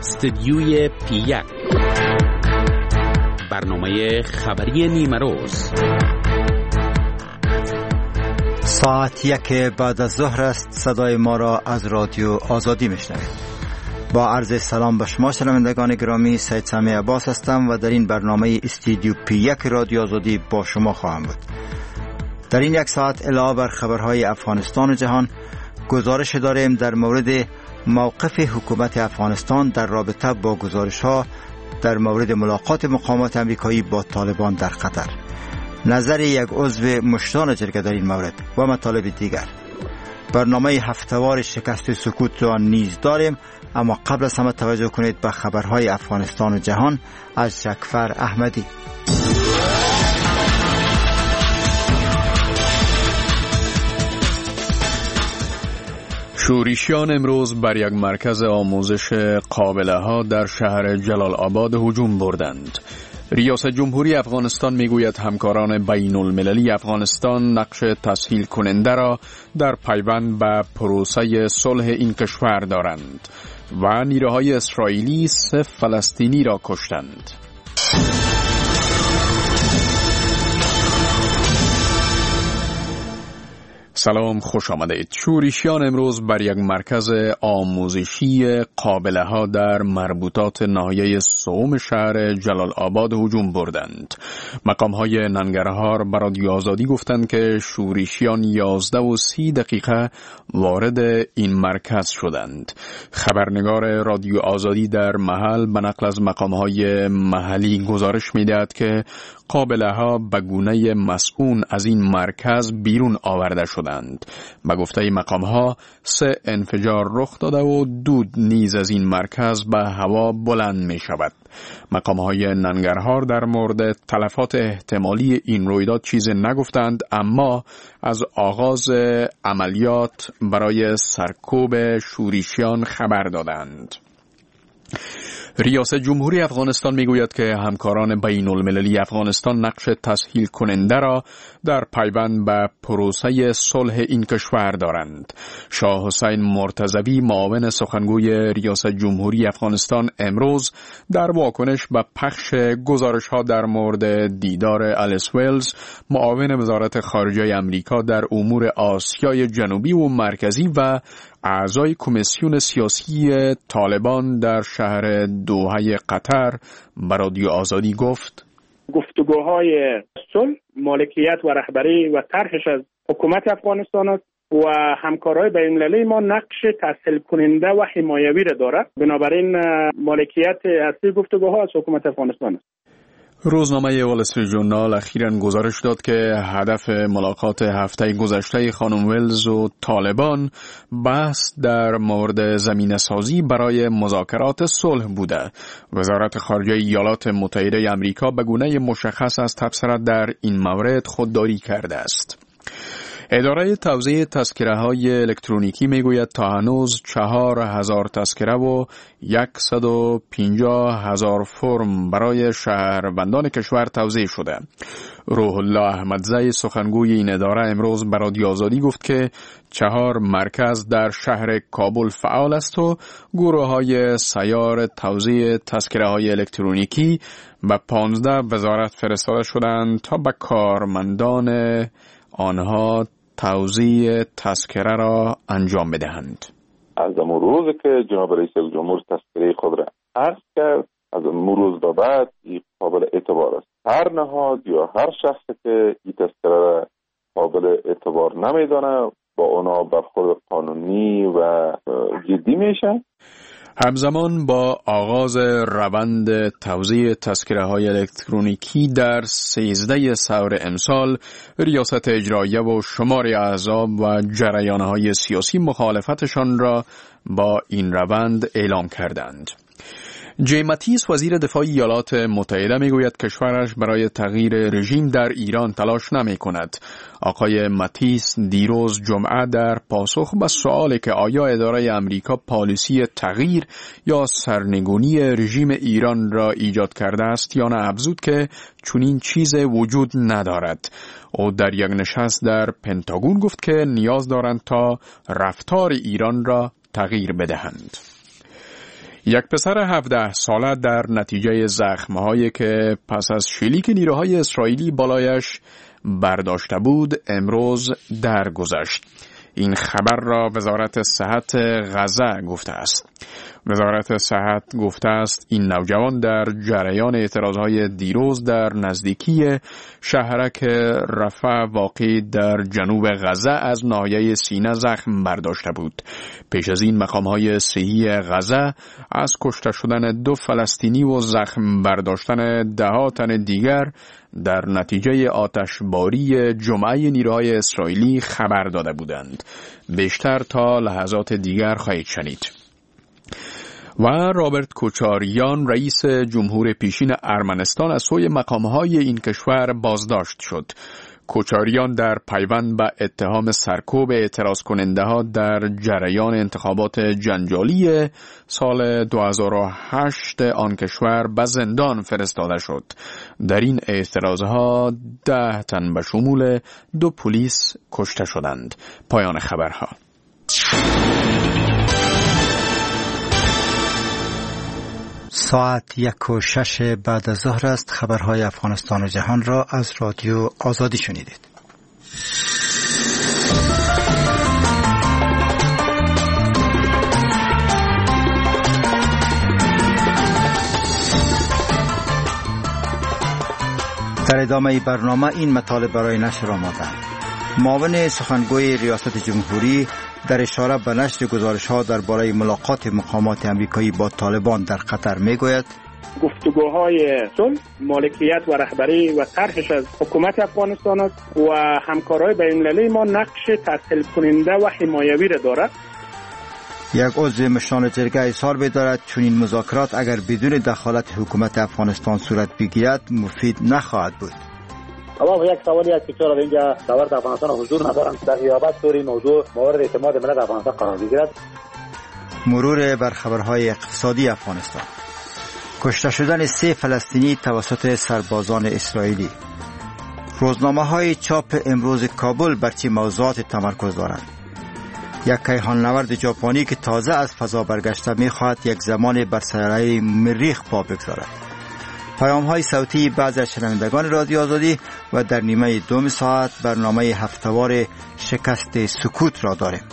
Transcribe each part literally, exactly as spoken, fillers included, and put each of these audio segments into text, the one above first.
استدیوی پی یک، برنامه خبری نیمه روز. ساعت یک بعد از ظهر است. صدای ما را از رادیو آزادی میشنوید. با عرض سلام به شما شنوندگان گرامی، سید سامی عباس هستم و در این برنامه استدیو پی یک رادیو آزادی با شما خواهم بود. در این یک ساعت علاوه بر خبرهای افغانستان و جهان، گزارش داریم در مورد موقف حکومت افغانستان در رابطه با گزارش‌ها در مورد ملاقات مقامات امریکایی با طالبان در قطر، نظر یک عضو مشران جرگه در این مورد و مطالب دیگر. برنامه هفته‌وار شکست سکوت را نیز داریم، اما قبل از همه توجه کنید به خبرهای افغانستان و جهان از جعفر احمدی. شورشیان امروز بر یک مرکز آموزش قابله ها در شهر جلال آباد هجوم بردند. ریاست جمهوری افغانستان میگوید همکاران بین المللی افغانستان نقش تسهیل کننده را در پیوند به پروسه صلح این کشور دارند و نیروهای اسرائیلی سه فلسطینی را کشتند. سلام، خوش آمدید. شورشیان امروز بر یک مرکز آموزشی قابله ها در مربوطات ناحیه سوم شهر جلال آباد هجوم بردند. مقام های ننگرهار به رادیو آزادی گفتند که شورشیان یازده و سی دقیقه وارد این مرکز شدند. خبرنگار رادیو آزادی در محل به نقل از مقام های محلی گزارش می‌دهد که قابله ها به گونه مسئول از این مرکز بیرون آورده شدند. به گفته مقام ها سه انفجار رخ داده و دود نیز از این مرکز به هوا بلند می شود. مقام های ننگرهار در مورد تلفات احتمالی این رویداد چیز نگفتند، اما از آغاز عملیات برای سرکوب شورشیان خبر دادند. ریاست جمهوری افغانستان میگوید که همکاران بین المللی افغانستان نقش تسهیل کننده را در پیوند به پروسه صلح این کشور دارند. شاه حسین مرتضوی، معاون سخنگوی ریاست جمهوری افغانستان، امروز در واکنش به پخش گزارش ها در مورد دیدار الیس ویلز، معاون وزارت خارجه امریکا در امور آسیای جنوبی و مرکزی و اعضای کمیسیون سیاسی طالبان در شهر دوحه قطر به رادیو آزادی گفت: گفتگوهای صلح مالکیت و رهبری و طرحش از حکومت افغانستان است و همکارای بین‌المللی ما نقش تسهیل کننده و حمایوی را دارد. بنابراین مالکیت اصلی گفتگوها از حکومت افغانستان است. روزنامه وال استریت ژورنال اخیراً گزارش داد که هدف ملاقات هفته گذشته خانم ویلز و طالبان بحث در مورد زمینه‌سازی برای مذاکرات صلح بوده. وزارت خارجه ایالات متحده آمریکا به گونه مشخص از تبصره در این مورد خودداری کرده است. اداره توزیع تذکره های الکترونیکی میگوید تا هنوز چهار هزار تذکره و صد و پنجاه هزار فرم برای شهروندان کشور توزیع شده. روح الله احمدزی، سخنگوی این اداره، امروز به رادیو آزادی گفت که چهار مرکز در شهر کابل فعال است و گروه های سیار توزیع تذکره های الکترونیکی به پانزده وزارت فرستاده شدند تا به کارمندان آنها توزیع تذکره را انجام بدهند. از امروز روز که جناب رئیس جمهور تذکره خود را عرض کرد، از امروز روز به بعد این قابل اعتبار است. هر نهاد یا هر شخصی که این تذکره را قابل اعتبار نمیدانه با اونا برخورد قانونی و جدی میشه. همزمان با آغاز روند توزیع تذکره های الکترونیکی در سیزده سور امسال، ریاست اجراییه و شمار احزاب و جریانهای سیاسی مخالفتشان را با این روند اعلام کردند. جی ماتیس، وزیر دفاع ایالات متحده، میگوید کشورش برای تغییر رژیم در ایران تلاش نمی کند. آقای ماتیس دیروز جمعه در پاسخ به سؤالی که آیا اداره امریکا پالیسی تغییر یا سرنگونی رژیم ایران را ایجاد کرده است یا نه، افزود که چنین چیز وجود ندارد. او در یک نشست در پنتاگون گفت که نیاز دارند تا رفتار ایران را تغییر بدهند. یک پسر هفده ساله در نتیجه زخم‌هایی که پس از شلیک نیروهای اسرائیلی بالایش برداشته بود امروز درگذشت. این خبر را وزارت صحت غزه گفته است. وزارت صحت گفته است این نوجوان در جریان اعتراضهای دیروز در نزدیکی شهرک رفح واقع در جنوب غزه از ناحیه سینه زخم برداشته بود. پیش از این مقامهای صحی غزه از کشته شدن دو فلسطینی و زخم برداشتن ده ها تن دیگر در نتیجه آتشباری جمعه نیروهای اسرائیلی خبر داده بودند. بیشتر تا لحظات دیگر خواهید شنید. و رابرت کوچاریان رئیس جمهور پیشین ارمنستان از سوی مقامهای این کشور بازداشت شد. کوچاریان در پیوند به اتهام سرکوب اعتراض کننده ها در جریان انتخابات جنجالی سال دو هزار و هشت آن کشور به زندان فرستاده شد. در این اعتراضها ده تن به شمول دو پلیس کشته شدند. پایان خبرها. ساعت یک و شش بعد از ظهر است. خبرهای افغانستان و جهان را از رادیو آزادی شنیدید. در ادامه برنامه این مطالب برای نشر آمدند. معاون سخنگوی ریاست جمهوری در اشاره به نشر گزارش‌ها درباره ملاقات مقامات آمریکایی با طالبان در قطر می‌گوید گفتگوهای صلح، مالکیت و رهبری و طرحش از حکومت افغانستان است و همکارای بین‌المللی ما نقش تسهیل کننده و حمایوی را دارد. یک عضو مشان جرگه اظهار می‌دارد چون این مذاکرات اگر بدون دخالت حکومت افغانستان صورت بگیرد مفید نخواهد بود. اما یک سوالی است که چرا اینجا دولت افغانستان حضور ندارند در غیابت طوری موضوع مورد اعتماد ملت افغانستان قرار بگیرد. مرور بر خبرهای اقتصادی افغانستان. کشته شدن سه فلسطینی توسط سربازان اسرائیلی. روزنامه‌های چاپ امروز کابل بر چه موضوعات تمرکز دارند؟ یک کیهان‌نورد ژاپنی که تازه از فضا برگشته می‌خواهد یک زمان بر سیاره مریخ پا بگذارد. پیام‌های صوتی بعضی از شنوندگان رادیو آزادی و در نیمه دوم ساعت برنامه هفته‌وار شکست سکوت را داریم.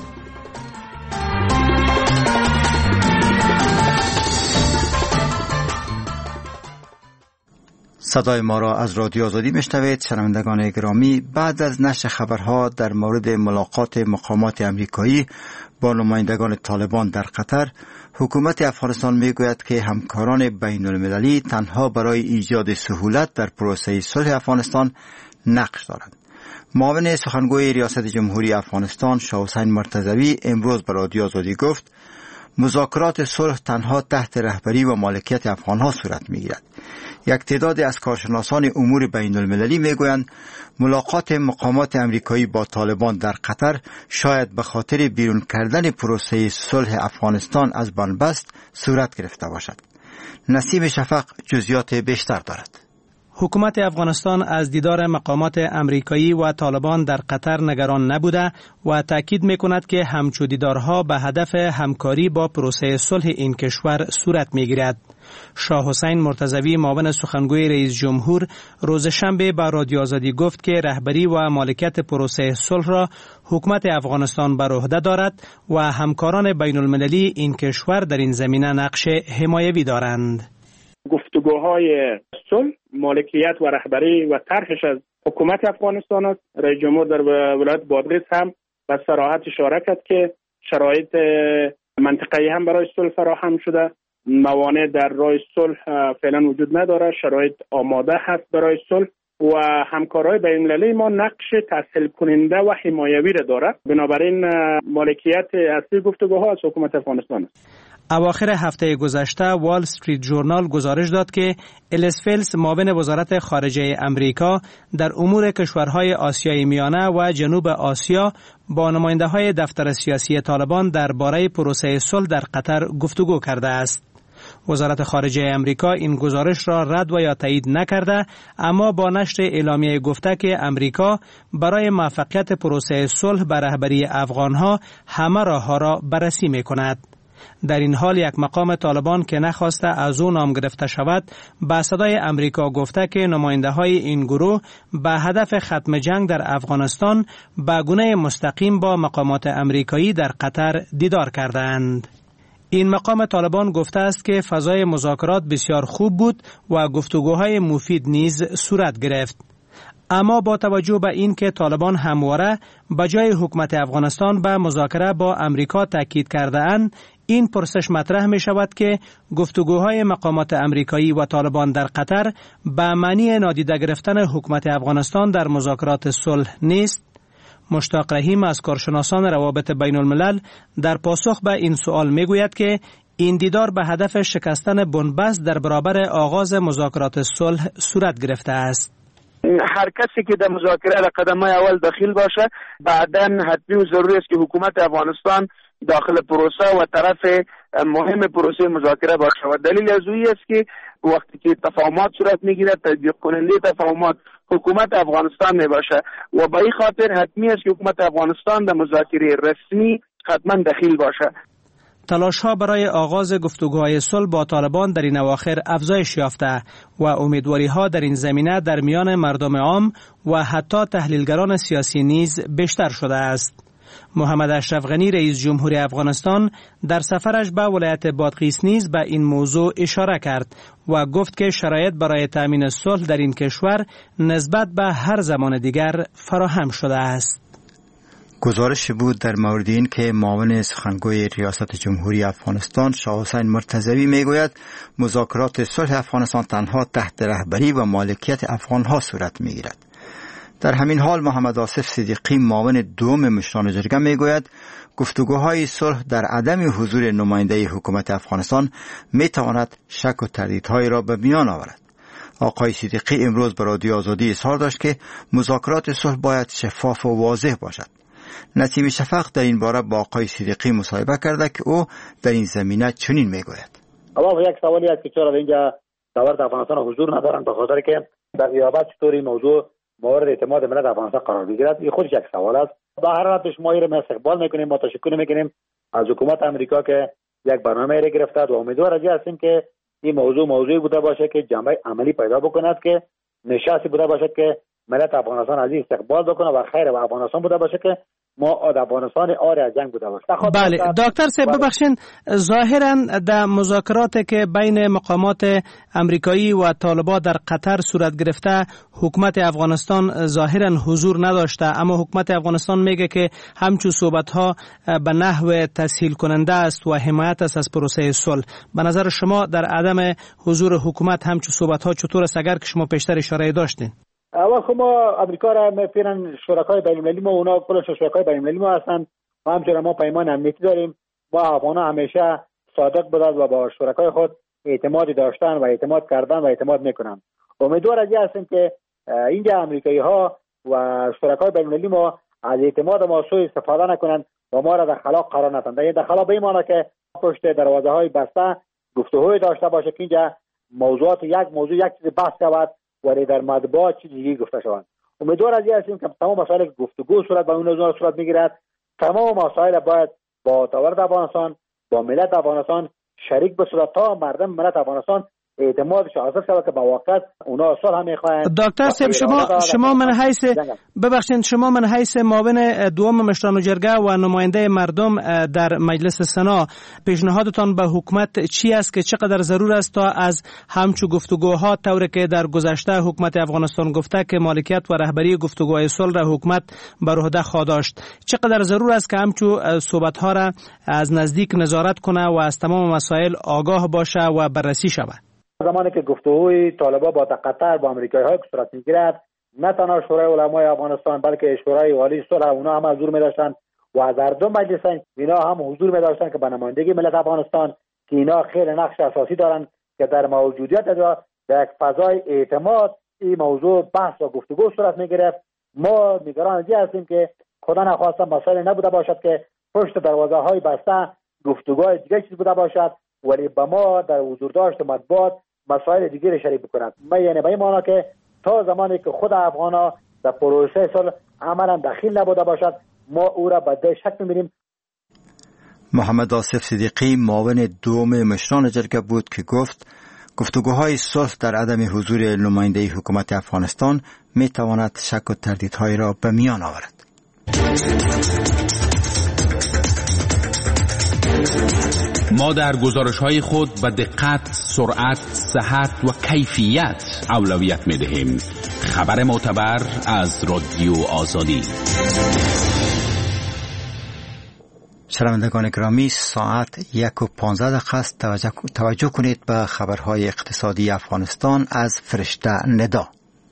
صدای ما را از رادیو آزادی میشنوید. شنوندگان گرامی، بعد از نشر خبرها در مورد ملاقات مقامات آمریکایی با نمایندگان طالبان در قطر، حکومت افغانستان میگوید که همکاران بین المللی تنها برای ایجاد سهولت در پروسه صلح افغانستان نقش دارند. معاون سخنگوی ریاست جمهوری افغانستان شاه حسین مرتضوی امروز به رادیو آزادی گفت مذاکرات صلح تنها تحت رهبری و مالکیت افغانها صورت میگیرد. یک تعداد از کارشناسان امور بین المللی میگویند ملاقات مقامات امریکایی با طالبان در قطر شاید به خاطر بیرون کردن پروسه صلح افغانستان از بنبست صورت گرفته باشد. نسیم شفق جزئیات بیشتر دارد. حکومت افغانستان از دیدار مقامات امریکایی و طالبان در قطر نگران نبوده و تاکید میکند که همچو دیدارها به هدف همکاری با پروسه صلح این کشور صورت میگیرد. شاه حسین مرتضوی معاون سخنگوی رئیس جمهور روز شنبه با رادیو آزادی گفت که رهبری و مالکیت پروسه صلح را حکومت افغانستان بر عهده دارد و همکاران بین المللی این کشور در این زمینه نقش حمایوی دارند. گفتگوهای صلح، مالکیت و رهبری و طرحش از حکومت افغانستان است. رئیس جمهور در ولایت بادغیس هم به صراحت اشاره کرد که شرایط منطقه‌ای هم برای صلح فراهم شده. موانع در راه صلح فعلا وجود نداره. شرایط آماده هست برای صلح و همکارای بین‌المللی ما نقش تسهیل کننده و حمایوی را دارد. بنابراین مالکیت اصلی گفتگوها از حکومت افغانستان است. اواخر هفته گذشته وال استریت ژورنال گزارش داد که الیس فیلز معاون وزارت خارجه امریکا در امور کشورهای آسیای میانه و جنوب آسیا با نماینده‌های دفتر سیاسی طالبان درباره پروسه صلح در قطر گفتگو کرده است. وزارت خارجه امریکا این گزارش را رد و یا تایید نکرده، اما با نشر اعلامیه گفته که امریکا برای موفقیت پروسه صلح به رهبری افغانها همه راه‌ها را بررسی می‌کند. در این حال یک مقام طالبان که نخواسته از او نام گرفته شود به صدای امریکا گفته که نماینده های این گروه به هدف ختم جنگ در افغانستان به گونه مستقیم با مقامات امریکایی در قطر دیدار کردند. این مقام طالبان گفته است که فضای مذاکرات بسیار خوب بود و گفتگوهای مفید نیز صورت گرفت. اما با توجه به این که طالبان همواره به جای حکومت افغانستان به مذاکره با امریکا تاکید کرده اند، این پرسش مطرح می شود که گفتگوهای مقامات امریکایی و طالبان در قطر به معنی نادیده گرفتن حکومت افغانستان در مذاکرات صلح نیست. مشتاق رحیم از کارشناسان روابط بین الملل در پاسخ به این سوال می گوید که این دیدار به هدف شکستن بنبست در برابر آغاز مذاکرات صلح صورت گرفته است. هر کسی که در مذاکره در قدم اول داخل باشه بعداً حتمی و ضروری است که حکومت افغانستان داخل پروسه و طرف مهم پروسه مذاکره باشه و دلیل از اویی است که وقتی که تفاهمات صورت میگیره تطبیق کننده تفاهمات حکومت افغانستان می باشه و به این خاطر حتمی است که حکومت افغانستان در مذاکره رسمی حتما داخل باشه. تلاش ها برای آغاز گفتگوهای صلح با طالبان در این اواخر افزایش یافته و امیدواری ها در این زمینه در میان مردم عام و حتی تحلیلگران سیاسی نیز بیشتر شده است. محمد اشرف غنی رئیس جمهوری افغانستان در سفرش به ولایت بادغیس نیز به این موضوع اشاره کرد و گفت که شرایط برای تامین صلح در این کشور نسبت به هر زمان دیگر فراهم شده است. گزارش بود در مورد این که معاون سخنگوی ریاست جمهوری افغانستان شاه حسین مرتضوی میگوید مذاکرات صلح افغانستان تنها تحت رهبری و مالکیت افغانها صورت میگیرد. در همین حال محمد آصف صدیقی معاون دوم مشران جرگه میگوید گفتگوهای صلح در عدم حضور نماینده حکومت افغانستان میتواند شک و تردیدهای را به میان آورد. آقای صدیقی امروز به رادیو آزادی اظهار داشت که مذاکرات صلح باید شفاف و واضح باشد. نسیم شفق در این باره با آقای صدیقی مصاحبه کرده که او در این زمینه چنین میگوید. اما یک سوالی است که چرا اینجا داور افغانستان حضور ندارند به خاطر که در غیابت چطوری موضوع مورد اعتماد ملت افغانستان قرار بگیرد. این خودش یک سوال است. به هر حال ما این را استقبال میکنیم، ما تشکر میکنیم از حکومت امریکا که یک برنامه را گرفته و امیدوار هستیم که این موضوع موضوعی بوده باشه که جنبه عملی پیدا بکند، که نشستی بوده باشد که ملت افغانستان از این استقبال بکنه و خیر و افغانستان بوده باشه که ما افغانستان آری از جنگ بوده باشه. بله دکتر صاحب ببخشید، ظاهرا در مذاکرات که بین مقامات امریکایی و طالبان در قطر صورت گرفته حکومت افغانستان ظاهرا حضور نداشته، اما حکومت افغانستان میگه که همچون صحبت ها به نحو تسهیل کننده است و حمایت است از پروسه صلح. به نظر شما در عدم حضور حکومت همچون صحبت ها چطور است، اگر که شما پیشتر اشاره داشتین؟ اول خب ما امریکا را می‌پیرن شرکای بین‌المللی ما، اونا کلش شرکای بین‌المللی ما هستند و همچنین ما پیمان امنیتی داریم. با افغان‌ها همیشه صادق بودند و با شرکای خود اعتماد داشتن و اعتماد کردن و اعتماد میکنن. امیدوار هستیم که اینجا امریکایی‌ها و شرکای بین‌المللی ما از اعتماد ما سوء استفاده نکنند و ما را در خلا قرار ندهند. این در خلا به این معنی که پشت دروازه‌های بسته گفتگوی داشته باشه که اینجا موضوعات یک موضوع یک چیز بحث شود ولی در مطبوعات چیز دیگه گفته شود. امیدوار هستیم که تمام مسائل گفتگو صورت به اون صورت میگیرد. تمام مسائل باید با دولت افغانستان با ملت افغانستان شریک بشه تا مردم ملت افغانستان اعتمادش حاصل شود که با واقعیت اونا صلح هم میخواهند. دکتر صاحب شما شما من حیث ببخشید شما من حیث معاون دوم مشران جرگه و نماینده مردم در مجلس سنا پیشنهادتان به حکومت چی است که چقدر ضرور است تا از همچو گفتگوها طوری که در گذشته حکومت افغانستان گفته که مالکیت و رهبری گفتگوهای صلح را حکومت بر عهده خواهد داشت، چقدر ضرور است که همچو صحبت ها را از نزدیک نظارت کنه و از تمام مسائل آگاه باشه و بررسی شود؟ زمانی که گفتگوی طالبان با قطر با امریکایی‌ها صورت می‌گیرد، نه تنها شورای علمای افغانستان بلکه شورای عالی صلح اونا هم حضور می‌داشتند و از هر دو مجلس اینا هم حضور می‌داشتند که به نمایندگی ملت افغانستان که اینا خیلی نقش اساسی دارند که در موجودیت در یک فضای اعتماد این موضوع بحث و گفتگو صورت می‌گیرد. ما نگران از این هستیم که خدا نخواسته مسائل نبوده باشد که پشت دروازه‌های بسته گفتگوهای دیگه چیز بوده باشد ولی با ما در حضور داشت مطبوعات مسائل دیگه شریک بکنند. ما یعنی به این معنی که تا زمانی که خود افغانا در پروسه صلح عملا دخیل نبوده باشد ما او را به ده شک می‌بینیم. محمد آصف صدیقی معاون دوم مشران جرگه بود که گفت گفتگوهای صلح در عدم حضور نماینده حکومت افغانستان می تواند شک و تردیدهای را به میان آورد. ما در گزارش‌های خود به دقت، سرعت، صحت و کیفیت اولویت می‌دهیم. خبر معتبر از رادیو آزادی. شنوندگان گرامی، ساعت یک و پانزده دقیقه است. توجه, توجه کنید به خبرهای اقتصادی افغانستان از فرشته ندا.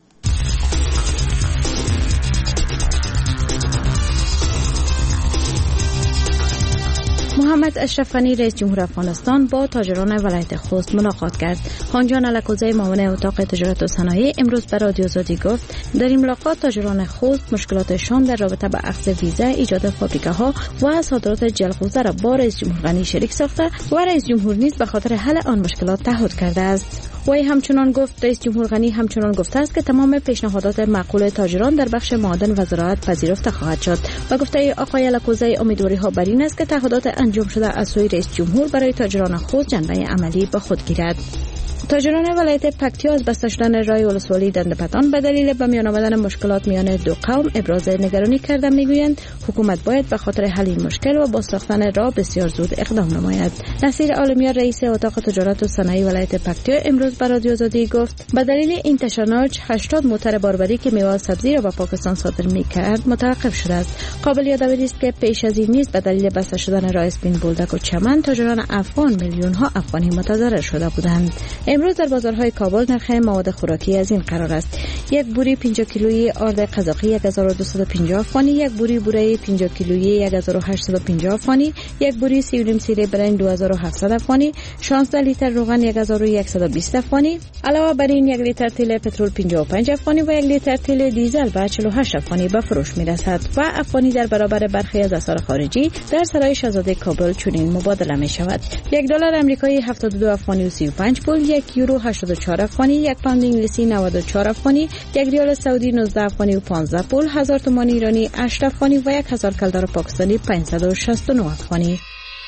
محمد اشرف غنی رئیس جمهور افغانستان با تاجران ولایت خوست ملاقات کرد. خانجان الکوزی معاون اتاق تجارت و صنایع امروز به رادیو آزادی گفت در این ملاقات تاجران خوست مشکلاتشان در رابطه با اخذ ویزا، ایجاد فابریکه‌ها و صادرات جلغوزه را با رئیس جمهور غنی شریک ساخته و رئیس جمهور نیز به خاطر حل آن مشکلات تعهد کرده است. وی همچنان گفت رئیس جمهور غنی همچنان گفته است که تمام پیشنهادات معقول تاجران در بخش معادن و زراعت پذیرفته خواهد شد و گفته آقای الکوزی امیدواری ها بر این است که تعهدات انجام شده از سوی رئیس جمهور برای تاجران خود جنبه عملی به خود گیرد. تاجران ولایت پکتیا از بسته شدن رای ولسوالی دندپتان به دلیل به میان آمدن مشکلات میان دو قوم ابراز نگرانی کرده. میگویند حکومت باید به خاطر حل این مشکل و با ساختن راه بسیار زود اقدام نماید. نصیر عالمیان رئیس اتاق تجارت و صنایع ولایت پکتیا امروز به رادیو آزادی گفت به دلیل این تشنج هشتاد موتر باربری که میوه و سبزی را به پاکستان صادر میکرد متوقف شده است. قابل یادآوری است که پیش از این نیز به دلیل بسته شدن راه اسپین بولدک و چمن تاجران افغان میلیون ها افغانی متضرر شده بودند. امروز در بازارهای کابل نرخ مواد خوراکی از این قرار است: یک بوری پنجاه کیلویی آرد قزاقی یک هزار و دویست و پنجاه افغانی، یک بوری بوره پنجاه کیلویی یک هزار و هشتصد و پنجاه افغانی، یک بوری سی و نیم سیره برنج دو هزار و هفتصد افغانی، شانزده لیتر روغن یک هزار و صد و بیست افغانی. علاوه بر این یک لیتر تیل پترول پنجاه و پنج افغانی و یک لیتر تیل دیزل به چهل و هشت افغانی به فروش میرسد و افغانی در برابر برخی از اسعار خارجی در سرای شاهزاده کابل چنین مبادله می شود: یک دلار آمریکایی هفتاد و دو افغانی و سی و پنج پول، یک یورو هشتاد و چهار افغانی، یک پوند انگلیسی نود و چهار افغانی، یک ریال سعودی نوزده افغانی و پانزده پول، هزار تومان ایرانی هشت افغانی و یک هزار کلدار پاکستانی پانصد و شصت و نه افغانی.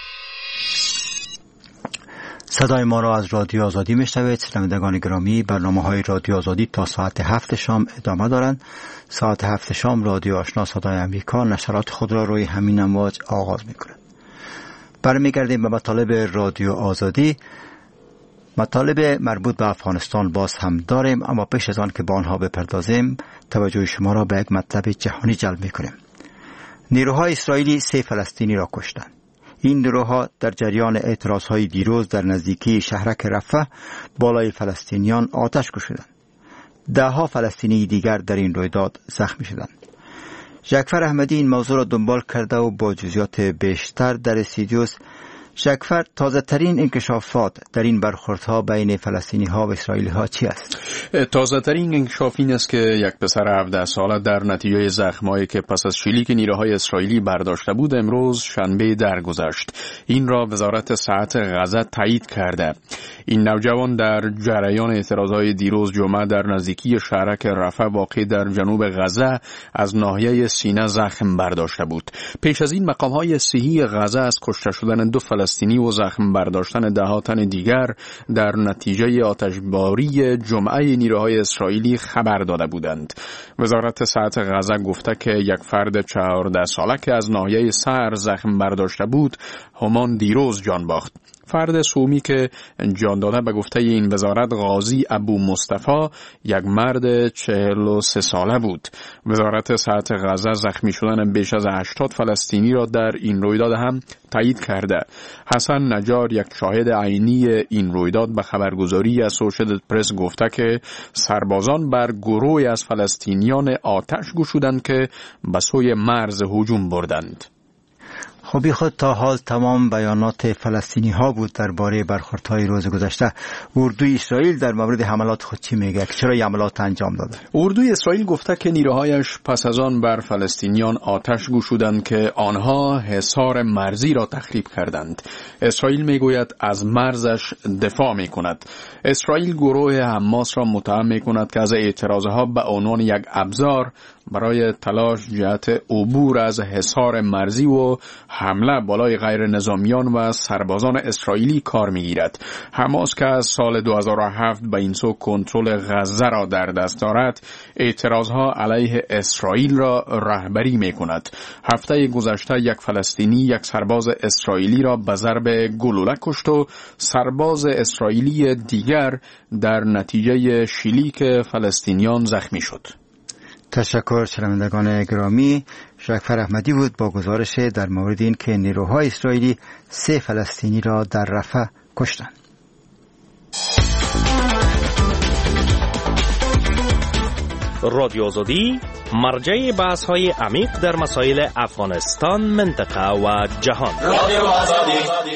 صدای ما را از رادیو آزادی میشنوید. شنوندگان گرامی، برنامه های رادیو آزادی تا ساعت هفت شام ادامه دارند. ساعت هفت شام رادیو آشنا صدای امریکا نشرات خود را روی همین امواج آغاز میکند. برمیگردیم به مطالب رادیو آزادی. مطالب مربوط به افغانستان باز هم داریم، اما پیش از آن که به آنها بپردازیم توجه شما را به یک مطلب جهانی جلب میکنیم. نیروهای اسرائیلی سه فلسطینی را کشتند. این نیروها در جریان اعتراضهای دیروز در نزدیکی شهرک رفح بالای فلسطینیان آتش گشودند. دهها فلسطینی دیگر در این رویداد زخمی شدند. جعفر احمدی این موضوع را دنبال کرده و با جزئیات بیشتر در استودیوست. جعفر، تازه ترین انکشافات در این برخوردها بین فلسطینی ها و اسرائیلی ها چی است؟ تازه ترین انکشاف این است که یک پسر هفده ساله در نتیجه زخمایی که پس از شلیک نیروهای اسرائیلی برداشته بود امروز شنبه درگذشت. این را وزارت صحت غزه تایید کرده. این نوجوان در جریان اعتراضهای دیروز جمعه در نزدیکی شهرک رفح واقع در جنوب غزه از ناحیه سینه زخم برداشته بود. پیش از این مقام‌های صحی غزه از کشته شدن دو فلسطینی و زخم برداشتن ده تن دیگر در نتیجه آتشباری جمعه نیروهای اسرائیلی خبر داده بودند. وزارت صحت غزه گفته که یک فرد چهارده ساله که از ناحیه سر زخم برداشته بود همان دیروز جان باخت. فرد سومی که جان داده به گفته این وزارت غازی ابو مصطفی یک مرد چهل و سه ساله بود. وزارت صحت غزه زخمی شدن بیش از هشتاد فلسطینی را در این رویداد هم تایید کرده. حسن نجار یک شاهد عینی این رویداد به خبرگزاری اسوشیتد پرس گفته که سربازان بر گروهی از فلسطینیان آتش گشودند که به سوی مرز هجوم بردند. خب خود تا حال تمام بیانات فلسطینی ها بود درباره برخوردهای روز گذشته. اردوی اسرائیل در مورد حملات خود چی میگه؟ چرا این حملات انجام داده؟ اردوی اسرائیل گفته که نیروهایش پس از آن بر فلسطینیان آتش گشودند که آنها حصار مرزی را تخریب کردند. اسرائیل میگوید از مرزش دفاع میکند. اسرائیل گروه حماس را متهم میکند که از اعتراضها به عنوان یک ابزار برای تلاش جهت عبور از حصار مرزی و حمله بالای غیر نظامیان و سربازان اسرائیلی کار می‌گیرد. حماس که از سال دو هزار و هفت به این سو کنترل غزه را در دست دارد، اعتراضها علیه اسرائیل را رهبری می‌کند. هفته گذشته یک فلسطینی یک سرباز اسرائیلی را به ضرب گلوله کشت و سرباز اسرائیلی دیگر در نتیجه شلیک فلسطینیان زخمی شد. تشکر شنوندگان گرامی. شکفر احمدی بود با گزارش در مورد این که نیروهای اسرائیلی سه فلسطینی را در رفح کشتند. رادیو آزادی مرجع بحث های عمیق در مسائل افغانستان، منطقه و جهان. رادیو آزادی.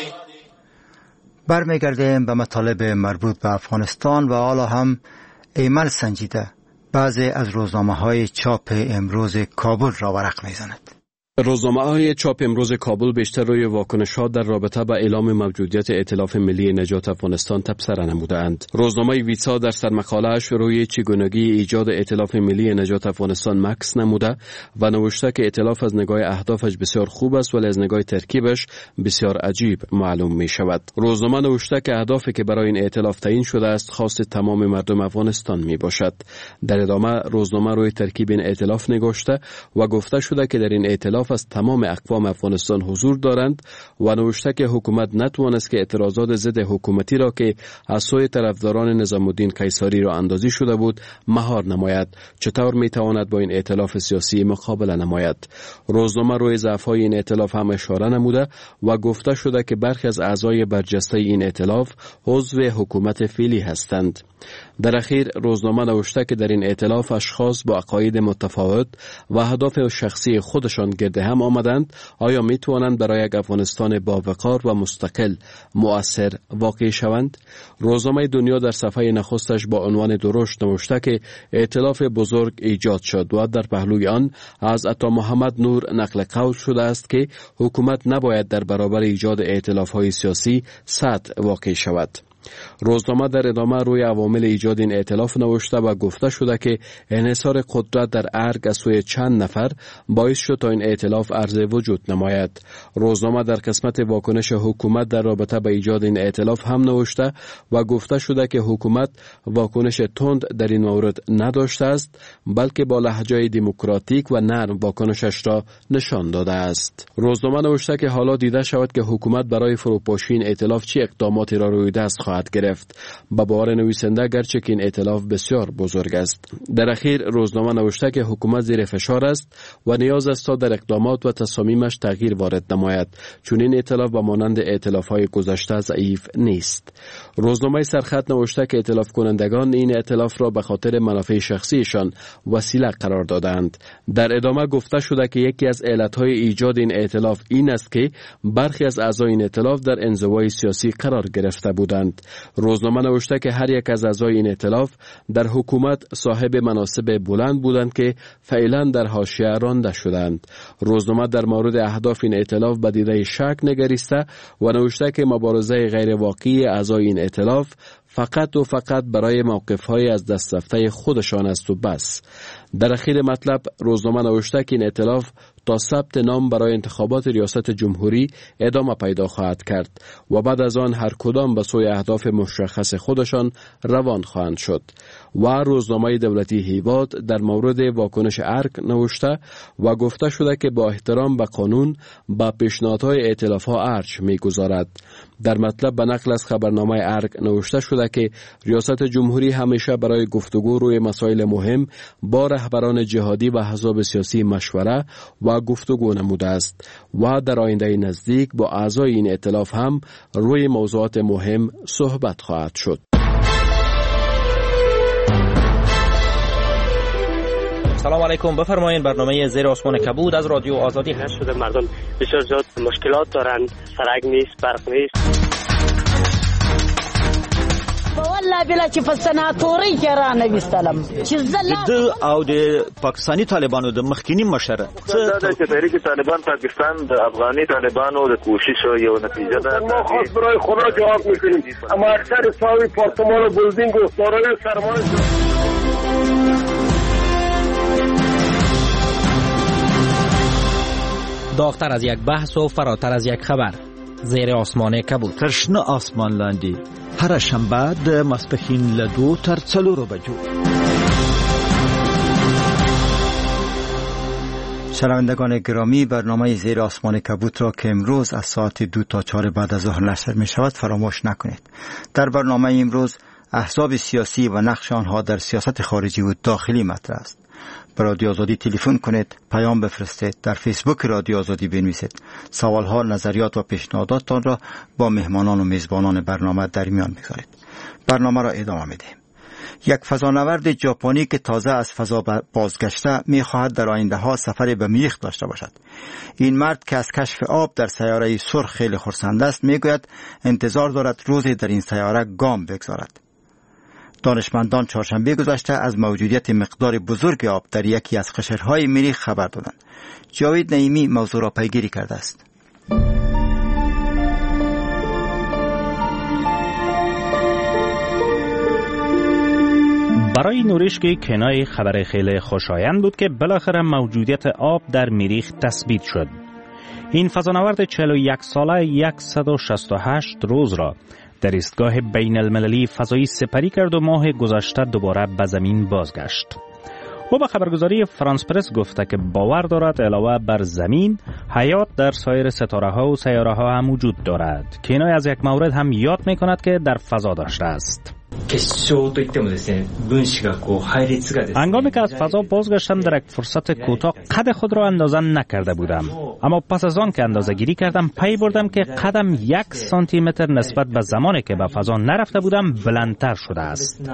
برمیگردیم به مطالب مربوط به افغانستان و حالا هم ایمن سنجیده بعضی از روزنامه‌های چاپ امروز کابل را ورق می‌زند. روزنامه‌های چاپ امروز کابل بیشتر روی واکنش‌ها در رابطه با اعلام موجودیت ائتلاف ملی نجات افغانستان تبصره نموده‌اند. روزنامه ویتسا در سرمقاله‌اش روی چگونگی ایجاد ائتلاف ملی نجات افغانستان مکث نموده و نوشته که ائتلاف از نگاه اهدافش بسیار خوب است ولی از نگاه ترکیبش بسیار عجیب معلوم می‌شود. روزنامه نوشته که اهدافی که برای این ائتلاف تعیین شده است خواست تمام مردم افغانستان میباشد. در ادامه روزنامه روی ترکیب این ائتلاف نگاشته و گفته شده که در این ائتلاف از تمام اقوام افغانستان حضور دارند و نوشته که حکومت نتوانست که اعتراضات ضد حکومتی را که از سوی طرفداران نظام الدین قیصری را اندازی شده بود مهار نماید. چطور میتواند با این ائتلاف سیاسی مقابله نماید؟ روزنامه روی ضعف‌های این ائتلاف هم اشاره نموده و گفته شده که برخی از اعضای برجسته این ائتلاف عضو حکومت فعلی هستند. در اخیر روزنامه نوشته که در این ائتلاف اشخاص با عقاید متفاوت و اهداف شخصی خودشان گرد هم آمدند. آیا می توانند برای یک افغانستان با وقار و مستقل مؤثر واقع شوند؟ روزنامه دنیا در صفحه نخستش با عنوان درشت نوشته که ائتلاف بزرگ ایجاد شد و در پهلوی آن از عطا محمد نور نقل قول شده است که حکومت نباید در برابر ایجاد ائتلاف‌های سیاسی سطح واقع شود. روزنامه در ادامه روی عوامل ایجاد این ائتلاف نوشته و گفته شده که انحصار قدرت در ارگ از سوی چند نفر باعث شد تا این ائتلاف عرضه وجود نماید. روزنامه در قسمت واکنش حکومت در رابطه با ایجاد این ائتلاف هم نوشته و گفته شده که حکومت واکنش تند در این مورد نداشته است بلکه با لهجه دموکراتیک و نرم واکنشش را نشان داده است. روزنامه نوشته که حالا دیده شود که حکومت برای فروپاشی این ائتلاف چه اقداماتی را روی دست خواهد گرفت. با باور نویسنده گرچه که این ائتلاف بسیار بزرگ است. در اخیر روزنامه نوشته که حکومت زیر فشار است و نیاز است تا در اقدامات و تصامیمش تغییر وارد نماید چون این ائتلاف با مانند ائتلاف‌های گذشته ضعیف نیست. روزنامه سرخط نوشته که ائتلاف کنندگان این ائتلاف را به خاطر منافع شخصیشان وسیله قرار دادند. در ادامه گفته شده که یکی از علتهای ایجاد این ائتلاف این است که برخی از اعضای این ائتلاف در انزوای سیاسی قرار گرفته بودند. روزنامه نوشته که هر یک از اعضای این ائتلاف در حکومت صاحب مناصب بلند بودند که فعلا در حاشیه رانده شدند. روزنامه در مورد اهداف این ائتلاف به دیده شک نگریسته و نوشته که مبارزه غیر واقعی اعضای این ائتلاف فقط و فقط برای موقف‌های از دست رفته خودشان است و بس. در اخیر مطلب روزنامه نوشته که این ائتلاف تا ثبت نام برای انتخابات ریاست جمهوری ادامه پیدا خواهد کرد و بعد از آن هر کدام به سوی اهداف مشخص خودشان روان خواهند شد. و روزنامه دولتی هیواد در مورد واکنش ارگ نوشته و گفته شده که با احترام به قانون با پیشنهادهای ائتلاف‌ها ارج می‌گذارد. در مطلب به نقل از خبرنامه ارگ نوشته شده که ریاست جمهوری همیشه برای گفتگو روی مسائل مهم با رهبران جهادی و احزاب سیاسی مشوره و گفتگو نموده است و در آینده نزدیک با اعضای این ائتلاف هم روی موضوعات مهم صحبت خواهد شد. سلام علیکم، بفرمایید. برنامه زیر آسمان کبود از رادیو آزادی هست. شده مردم بسیار زیاد مشکلات دارند، سرک نیست، برق نیست. والله بلا چې په سناتوري کې را نوستلم چې زله د او د پاکستاني طالبانو د مخکینی مشر څه د تحریک طالبان پاکستان د افغاني طالبانو د کوشش یو نتیجه ده. ما خاص برای خدا جواب میکنیم، اما اکثر ساوی پارتمان و بلدینگ و سارای سرمایه داغتر از یک بحث و فراتر از یک خبر. زیر آسمان کابل. ترشنه آسمان لاندی. هر شنبه د ماسپښین له دو تر څلورو بجو. شنوندگان گرامی، برنامه زیر آسمان کبوت را که امروز از ساعت دو تا چهار بعد از ظهر نشر می شود فراموش نکنید. در برنامه امروز احزاب سیاسی و نقش آنها در سیاست خارجی و داخلی مطرح است. به رادیو آزادی تلفن کنید، پیام بفرستید، در فیسبوک رادیو آزادی بنویسید. سوالها، نظریات و پیشنهاداتتان را با مهمانان و میزبانان برنامه در میان بگذارید. برنامه را ادامه میدهیم. یک فضانورد ژاپنی که تازه از فضا بازگشته می‌خواهد در آینده ها سفری به مریخ داشته باشد. این مرد که از کشف آب در سیاره سرخ خیلی خرسند است میگوید انتظار دارد روزی در این سیاره گام بگذارد. دانشمندان چهارشنبه گذشته از موجودیت مقدار بزرگ آب در یکی از قشرهای مریخ خبر دادند. جاوید نعیمی موضوع را پیگیری کرده است. برای نورشکی کنای خبر خیلی خوشایند بود که بالاخره موجودیت آب در مریخ تثبیت شد. این فضانورد چهل و یک ساله صد و شصت و هشت روز را در ایستگاه بین المللی فضایی سپری کرد و ماه گذشته دوباره به زمین بازگشت. او به خبرگزاری فرانس پرس گفته که باور دارد علاوه بر زمین حیات در سایر ستاره ها و سیاره ها هم وجود دارد. کنای از یک مورد هم یاد می کند که در فضا داشته است. هنگامی که از فضا بازگشتم در یک فرصت کوتاه قد خود را اندازه نکرده بودم، اما پس از آن که اندازه گیری کردم پی بردم که قدم یک سانتی متر نسبت به زمانی که به فضا نرفته بودم بلندتر شده است.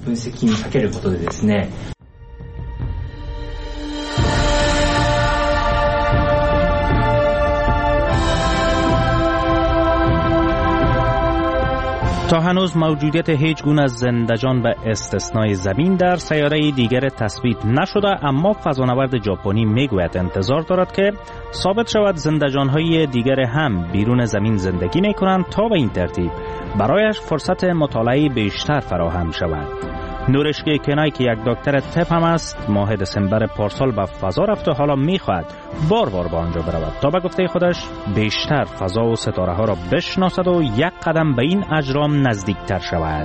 تا هنوز موجودیت هیچ گونه زنده‌جان به استثنای زمین در سیاره دیگر تثبیت نشده، اما فضانورد ژاپنی میگوید انتظار دارد که ثابت شود زنده‌جان‌های دیگر هم بیرون زمین زندگی می‌کنند تا به این ترتیب برایش فرصت مطالعه بیشتر فراهم شود. نورشکی کنای که یک دکتر طب هم است، ماه دسامبر پارسال به فضا رفت و حالا میخواهد بار بار به آنجا برود تا به گفته خودش بیشتر فضا و ستاره ها را بشناسد و یک قدم به این اجرام نزدیکتر شود.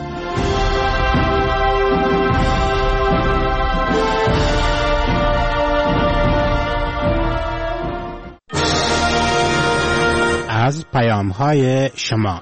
از پیام های شما.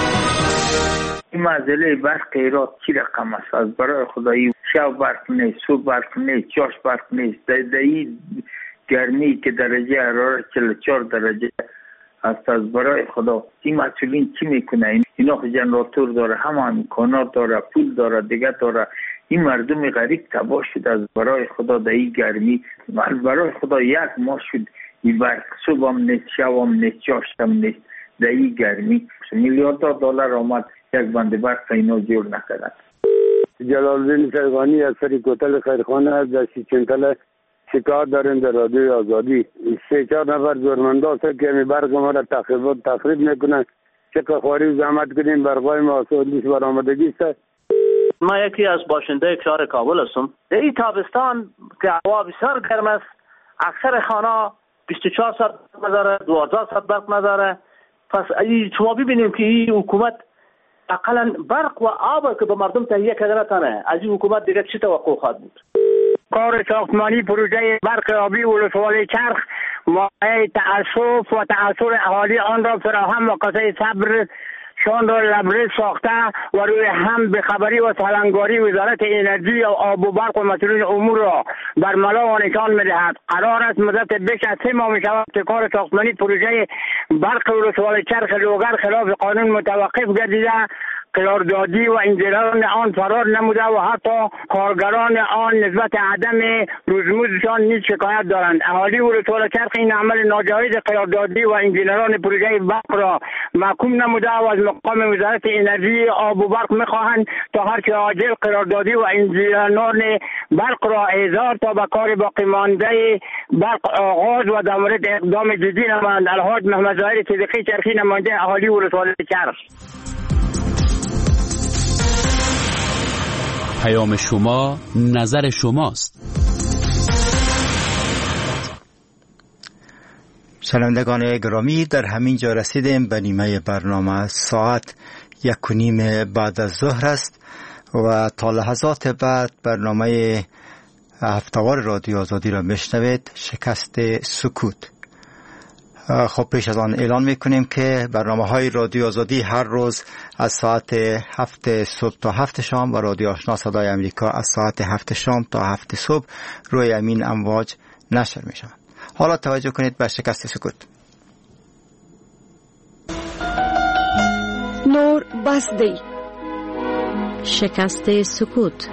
این مسئله برق ایراد چی رقم است؟ از برای خدایی شب برق نیست، صبح برق نیست، جاش برق نیست. در این گرمی که درجه حرارت چهل و چهار درجه است، از برای خدا این مسئولین چی میکنه؟ اینا جنراتور داره، همه امکانات داره، پول داره، دیگه داره. این مردم غریب تباه شد. از برای خدا در این گرمی، از برای خدا یک ماه شد این برق، صبح هم نیست، شب هم نیست، جاش هم نیست. در این گرمی میلیاردها دلار آمد یک بند برق اینا جور نکردن. جلال‌الدین سیغانی از سری کوتل خیرخانه در سیچنتل شکایت داریم در رادیو آزادی. سه چهار نفر زورمنده هست که می برق ما را تخریب تخریب میکنن. چقدر خواری زحمت کنیم برقای ما سودیش برآمدگی است. ما یکی از باشنده شهر کابل هستم. در این تابستان که هوا بسیار گرم است، اکثر خانه بیست و چهار ساعت نداره، دوازده ساعت برق نداره. پس شما ببینیم که این حکومت اقلا برق و آب که به مردم تهیه کرده نتانه، از این حکومت دیگه چی توقع خواهد بود؟ کار ساختمانی پروژه برق آبی ولسوالی چرخ مایه تأسف و تأثیر اهالی آن را فراهم و کاسه صبر شان را لبریز ساخته و روی هم به خبری و سالنگاری وزارت انرژی و آب و برق و مسئولین امور را بر ملا و نشان می‌دهد. قرار است مدت بیش از سه ماه می‌شود که کار ساختمانی پروژه برق ولسوالی چرخ لوگر خلاف قانون متوقف گردیده، قراردادی و انجیران آن فرار نموده و حتی کارگران آن نسبت عدم روزمزدشان نیز شکایت دارند. اهالی ولسوالی چرخ این عمل ناجایز قراردادی و انجیران پروژه برق را محکوم نموده و از مقام وزارت انرژی آب و برق می‌خواهند تا هر چه عاجل قراردادی و انجیران برق را احضار تا به کار باقی مانده برق آغاز و در مورد اقدام جدی نمایند. الحاج محمد ظاهر صدیقی چرخی نماینده اهالی ولسوالی چرخ. پیام شما نظر شماست. شنوندگان گرامی، در همین جا رسیدیم به نیمه برنامه. ساعت یک و نیم بعد از ظهر است و تا لحظات بعد برنامه هفته‌وار رادیو آزادی را میشنوید، شکست سکوت. خب پیش از آن اعلان میکنیم که برنامه های رادیو آزادی هر روز از ساعت هفت صبح تا هفت شام و رادیو آشنا صدای امریکا از ساعت هفت شام تا هفت صبح روی امین امواج نشر میشوند. حالا توجه کنید به شکست سکوت. نور بسدی، شکست سکوت.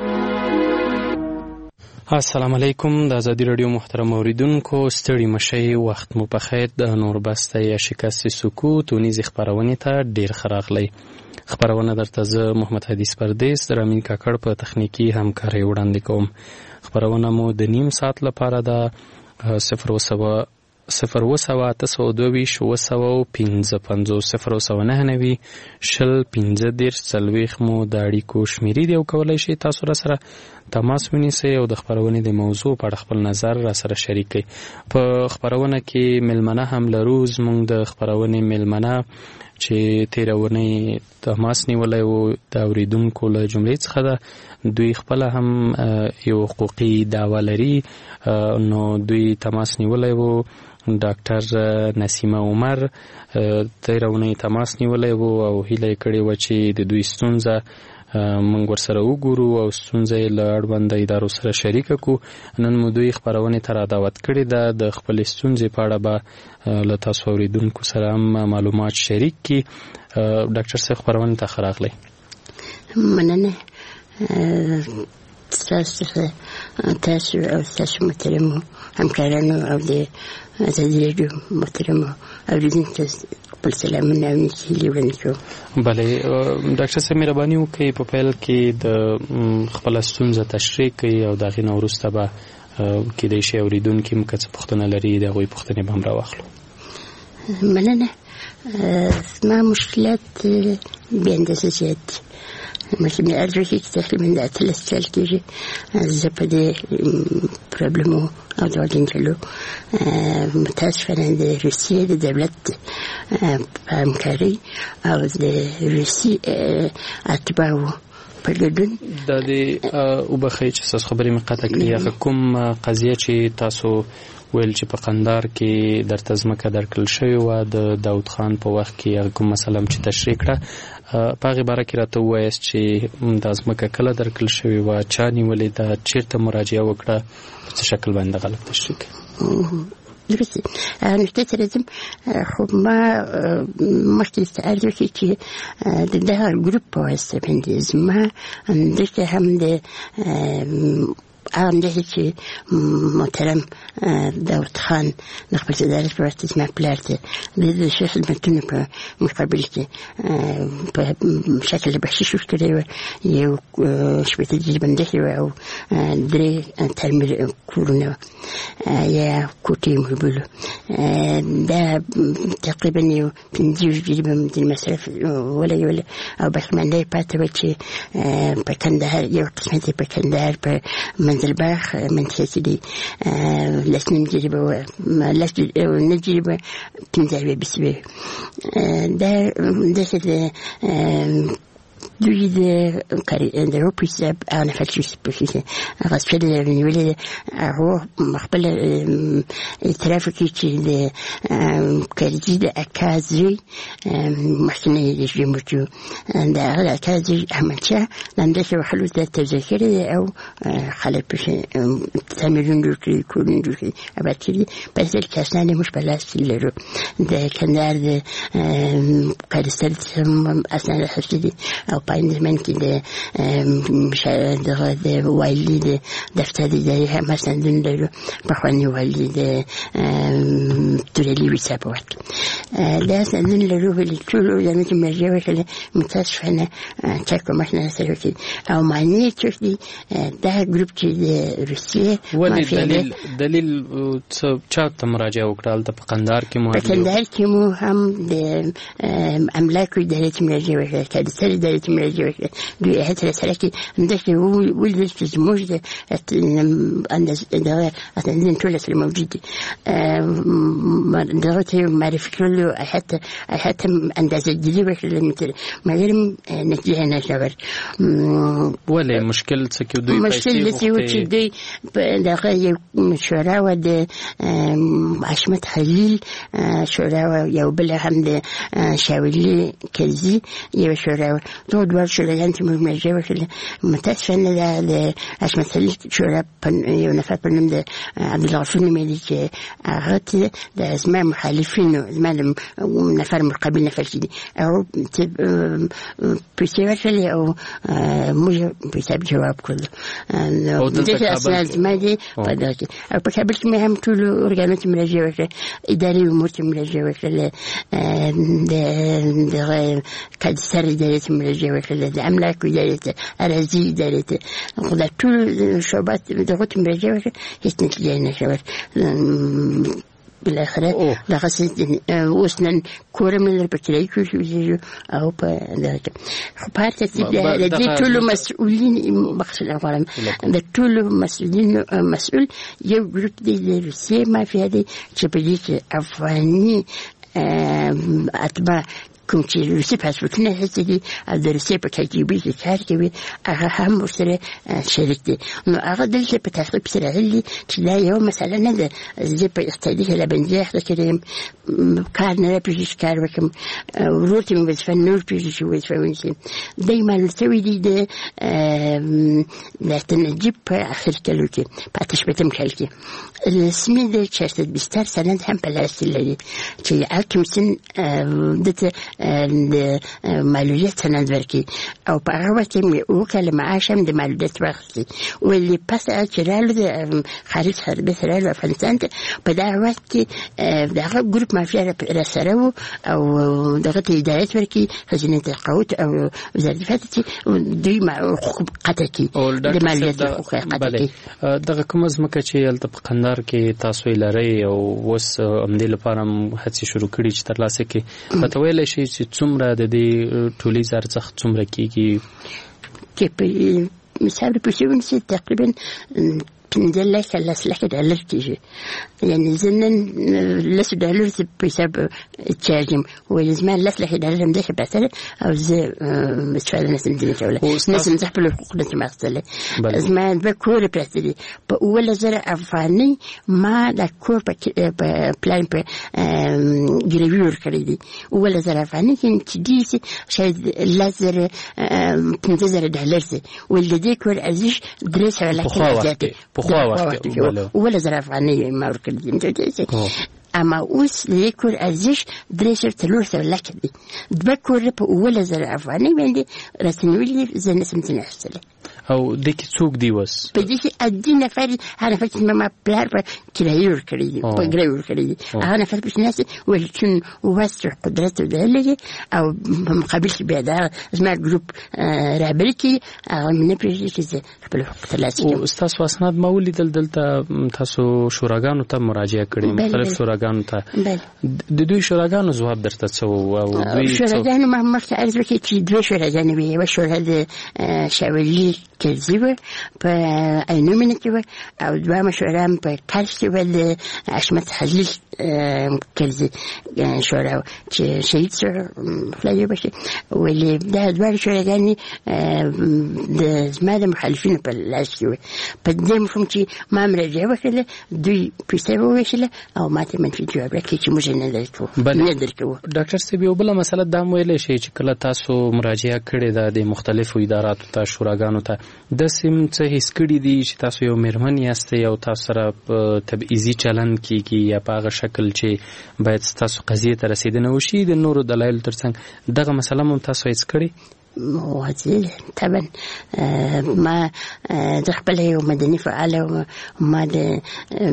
السلام علیکم. د ازادي رادیو محترم اوریدونکو، ستړي مشئ، وخت مو پخیر. د نور بسته یا شکست سکوت ونیز خبرونه ته ډیر خراغلی. خبرونه درته زه محمد حدیث پردیس در امین کاکړ په تخنیکی همکاري وړاندې کوم. خبرونه مو د نیم ساعت لپاره د صفر وسوه صفر وسوه اته سوه دوه ویشت اوه سوه پنځه پنځوس صفر وسوه نهه نوي شل پنځه دېرش څلوېښت مو د اړیکو شمیرې دي او کولی شئ تاسو را سره تماس ونیسئ او د خپرونې د موضوع په اړه خپل نظر را سره شریک کړئ. په خپرونه کې میلمنه هم لرو. زموږ د خپرونې میلمنه چې تېره اونۍ تماس نیولی و د اورېدونکو له جملې څخه ده. دوی خپله هم یو حقوقي دعوه لري، نو دوی تماس نیولی و. ډاکټر نسیمه عمر تېره اونۍ تماس نیولی و او هیله یې کړې وه چې د دوی ستونزه موږ ورسره وګورو او ستونزه یې له اړونده ادارو سره شریکه کړو. نن مو دوی خپرونې ته را دعوت کړې ده. د خپلې ستونزې په اړه به له تاسو اورېدونکو سره هم معلومات شریک کړي. ډاکټر صاحب خپرونې ته ښه راغلی. مننه. ستاسو تاسو او ستاسو محترمو همکارانو او د ازادي راډیو محترمو اورېدونکو ته خپل سلامونه او نیکې هیلې وړاندې کوم. بلې ډاکټر صاحب مهرباني وکړئ په پیل کې د خپله ستونزه تشریح کړئ او د هغې نه وروسته به کیدای شي اورېدونکي هم که څه پوښتنه لري د هغوی پوښتنې به هم راواخلو. مننه. زما مشکلات بې اندازه زیات دي. مخکې مې عرض وکړي چې تقریبا د اتلس کال کېږي زه په دې پرابلمو او د والدینجلو متاسفانه د روسیې د دولت په همکارۍ او د روسي اتباعو په ګډون دا د وبښئ چې ستاسو خبرې مې قطع کړي. هغه کوم قضیه چې تاسو ویل چې په قندار کې درته ځمکه درکړل شوې وه د داود خان په وخت کې، هغه کوم مسله چې تشریح کړه په هغې باره کې راته ووایاست چې دا ځمکه کله درکړل شوې وه، چا نیولې ده، چېرته مراجعه وکړه، په څه شکل باندې غلط تشریح کړي. درسته. هغه نقطې ته راځم. خو ما مخکې عرض وکړي چې د دغه ګروپ په واسطه باندې زما دلته هم د همداسې چې محترم داود خان د خپل صدارت په واسطه زما پلار ته د د ښه خدمتونو په مقابل کې په شکل بخشش ورکړی وه. یو شپېته جریبه اندېښې وه او درې تعمیر کورونه وه یا کوټې یې موږ دا تقریبا یو پنځه جریبه د مصرف ولګوله او بخمنده یې پاتې وه چې په کندهار یو قسمت یې په کندهار په منزلباغ منطقه کې دي لس نیم جریبه لس نه جریبه پنځه اویا بسوې. دا داسې د دوی د د روپي صاحب هغه نفر چې پکې هغه سپېډ نیولې ده هغه خپل اعتراف وکړي چې د کرزي د اکا زوی مخکنی رژیم وکړو د هغه د اکا زوی احمدشاه همداسې وهلو ته توضیح کړې ده او خلک پکې تعمیرونه جوړ کړي، کورونه جوړ کړي، اباد کړي. په دې کې اسناد یې موږ په لاس لرو. د کندهار د کارستر اسناد هسته دي او پایین زمین کې د دغه د والي د دفتر اداري هم اسنادونه لرو. پخواني والي د تورلي ویسا په وخت دا اسنادونه لرو. ولې ټولو زموږ چې مرجع وکړله متاسفانه چا کومک نه سره وکړي او معنی څوک دي دا ګروپ چې د روسیې ولې دلیل دلیل چا ته مراجعه وکړه؟ هلته په قندهار کې مو په قندهار کې مو هم د املاکو ادارې ته مراجعه وکړه، کارستر ادارې ته مراجعه وکړه دوی هڅه سره کې اندشه ولې چې زموږ د اندازه دغه اصلا ټول سره موجود دي دغه ته معرفي کړل حتی حتی اندازه جدي وکړل متر مګر نتیجه نشور ولې مشکل څه کې دوی مشکل چې دوی دغه یو شورا و د حشمت خلیل شورا یو بل هم د شاولی کزی یو شورا دوه دوه شورایان چې موږ مراجعه وکړل متاسفانه د حشمت خلیل شورا یو نفر په نوم د عبدالغفور نومېدی چې هغه د زما مخالفینو زما د نفر مقابل نفر چې دي او پیسې ورکړلې او موږ پیسې جواب کړل دغه اسناد زما دي په دغه کې او په کابل کې مې هم ټول ارګانو ته مراجعه وکړه اداري امور ته مراجعه وکړه د دغه کادسر ادارې ته مراجعه وکړه د املاک ادارې ته اراضي ادارې ته خو دا ټول شعبات دغه ته مراجعه وکړه هیڅ نتیجه نه شوه بالاخره دغه اوس نن کورم لر په کلی کې او په دغه خو په ترتیب د دې ټولو مسؤلین بخښنه غواړم د ټولو مسؤلین مسؤل یو ګروپ دی د روسیې مافیا دی چې په دې کې افغاني اتباع کوم چې روسي پاسپورتونه هڅه دي او د روسي په کاجیبي کې کار کوي هغه هم ورسره شریک دي نو هغه دلته په تعقیب سره غلي چې دا یو مسله نه ده زه په اقتصادي لبنځه اخته کړم کار نه پیژ کار وکم ورته مې وظیفه نور پیژ شو وظیفه ونیسم دایما لسوي دي د نتنجيب په اخر کلو کې په تشبتم کال کې رسمي د چرته بستر سند هم په لاس لري چې حکم سن دته د معلولیت سند ورکي او په هغه وخت کې وکاله معاش هم د معلولیت واخلي ولې پس چې رالو د خارج حربي سره افغانستان په دا وخت کې دغه ګروپ مافیا رسره او دغه هدایت ورکي خزینه تقاعد او وزارت دفاع دوی حقوق قطع کی د مالیات حقوق قطع کی دغه کوم ځمکه چې الته په قندار کې تاسو لري او وس امدې لپاره هڅې شروع کړي چې ترلاسه کې پته ویل شي چې څومره د دې ټولي ارزښت څومره کیږي کې په مثال په شوون سي تقریبا پنځه لکه لس لکه ډالر کېږي یعنی زنن لس ډالر په حساب چارجم ولې زما لس لکه ډالر هم ده بهتره او زه مستفاده نسم دې کوله نسم زه خپل حقوق نه مخزله زما د کور پرته دي په اوله زره افغاني ما د کور په پلان په ګریویر کړی دي اوله زره افغاني چې دي شاید لزر پنځه زره ډالر سي ولې دې کور ارزش درې سوه لکه زیاته خو وخت ولا زر افغاني ما ورکړي اما اوس لیکور ارزش درې سوه څلور سوه لکه دي دوه کور په اوله زر افغاني باندې رسنوي زه نسم ځنې اخیستلی او د کې څوک دی وس په دې کې ادي نفر هغه نفر چې ما پلار په کرایه ورکړي دي په ګرای ورکړي دي هغه نفر په ناس ولې چې وسع قدرت درلږي او په مقابل کې بیا دا زما ګروپ رابل کې هغه نه پېژني چې خپل حقوق ترلاسه کړي او استاد واسناد ما ولیدل دلته تاسو شوراګانو ته مراجعه کړې مختلف شوراګانو ته د دوی شوراګانو ځواب درته څه او دوی شوراګانو ما مخکې عرض وکړي چې دوی شوراګانې وي یوه شورا د شاولي کلزي وه په عینومېنه کې وه او دویمه شورا هم په کرج کې وه د حشمت خلیل کلزي شورا وه چې شهید شو خدای وبخښي ولې دا دواړه شوراګانې د زما د مخالفینو په لاس کې وه په دې مفهوم چې ما مراجعه وکړله دوی پیسې وویشله او ما ته منفي جواب راکړي چې موږ نه درکوو نه درکوو ډاکټر صاحب یو بله مسله دا هم ویلی شئ چې کله تاسو مراجعه کړې ده د مختلفو اداراتو ته شوراګانو ته داسې څه حس کړي دي چې تاسو یو مېرمن یاستئ او تاسو سره تبعیضي چلند کیږي یا په هغه شکل چې باید ستاسو قضیې ته رسېدنه وشي د نورو دلایلو تر څنګ دغه مسله هم تاسو هېڅ کړې وزیر طبعا ما د خپل یو مدني فعاله ما د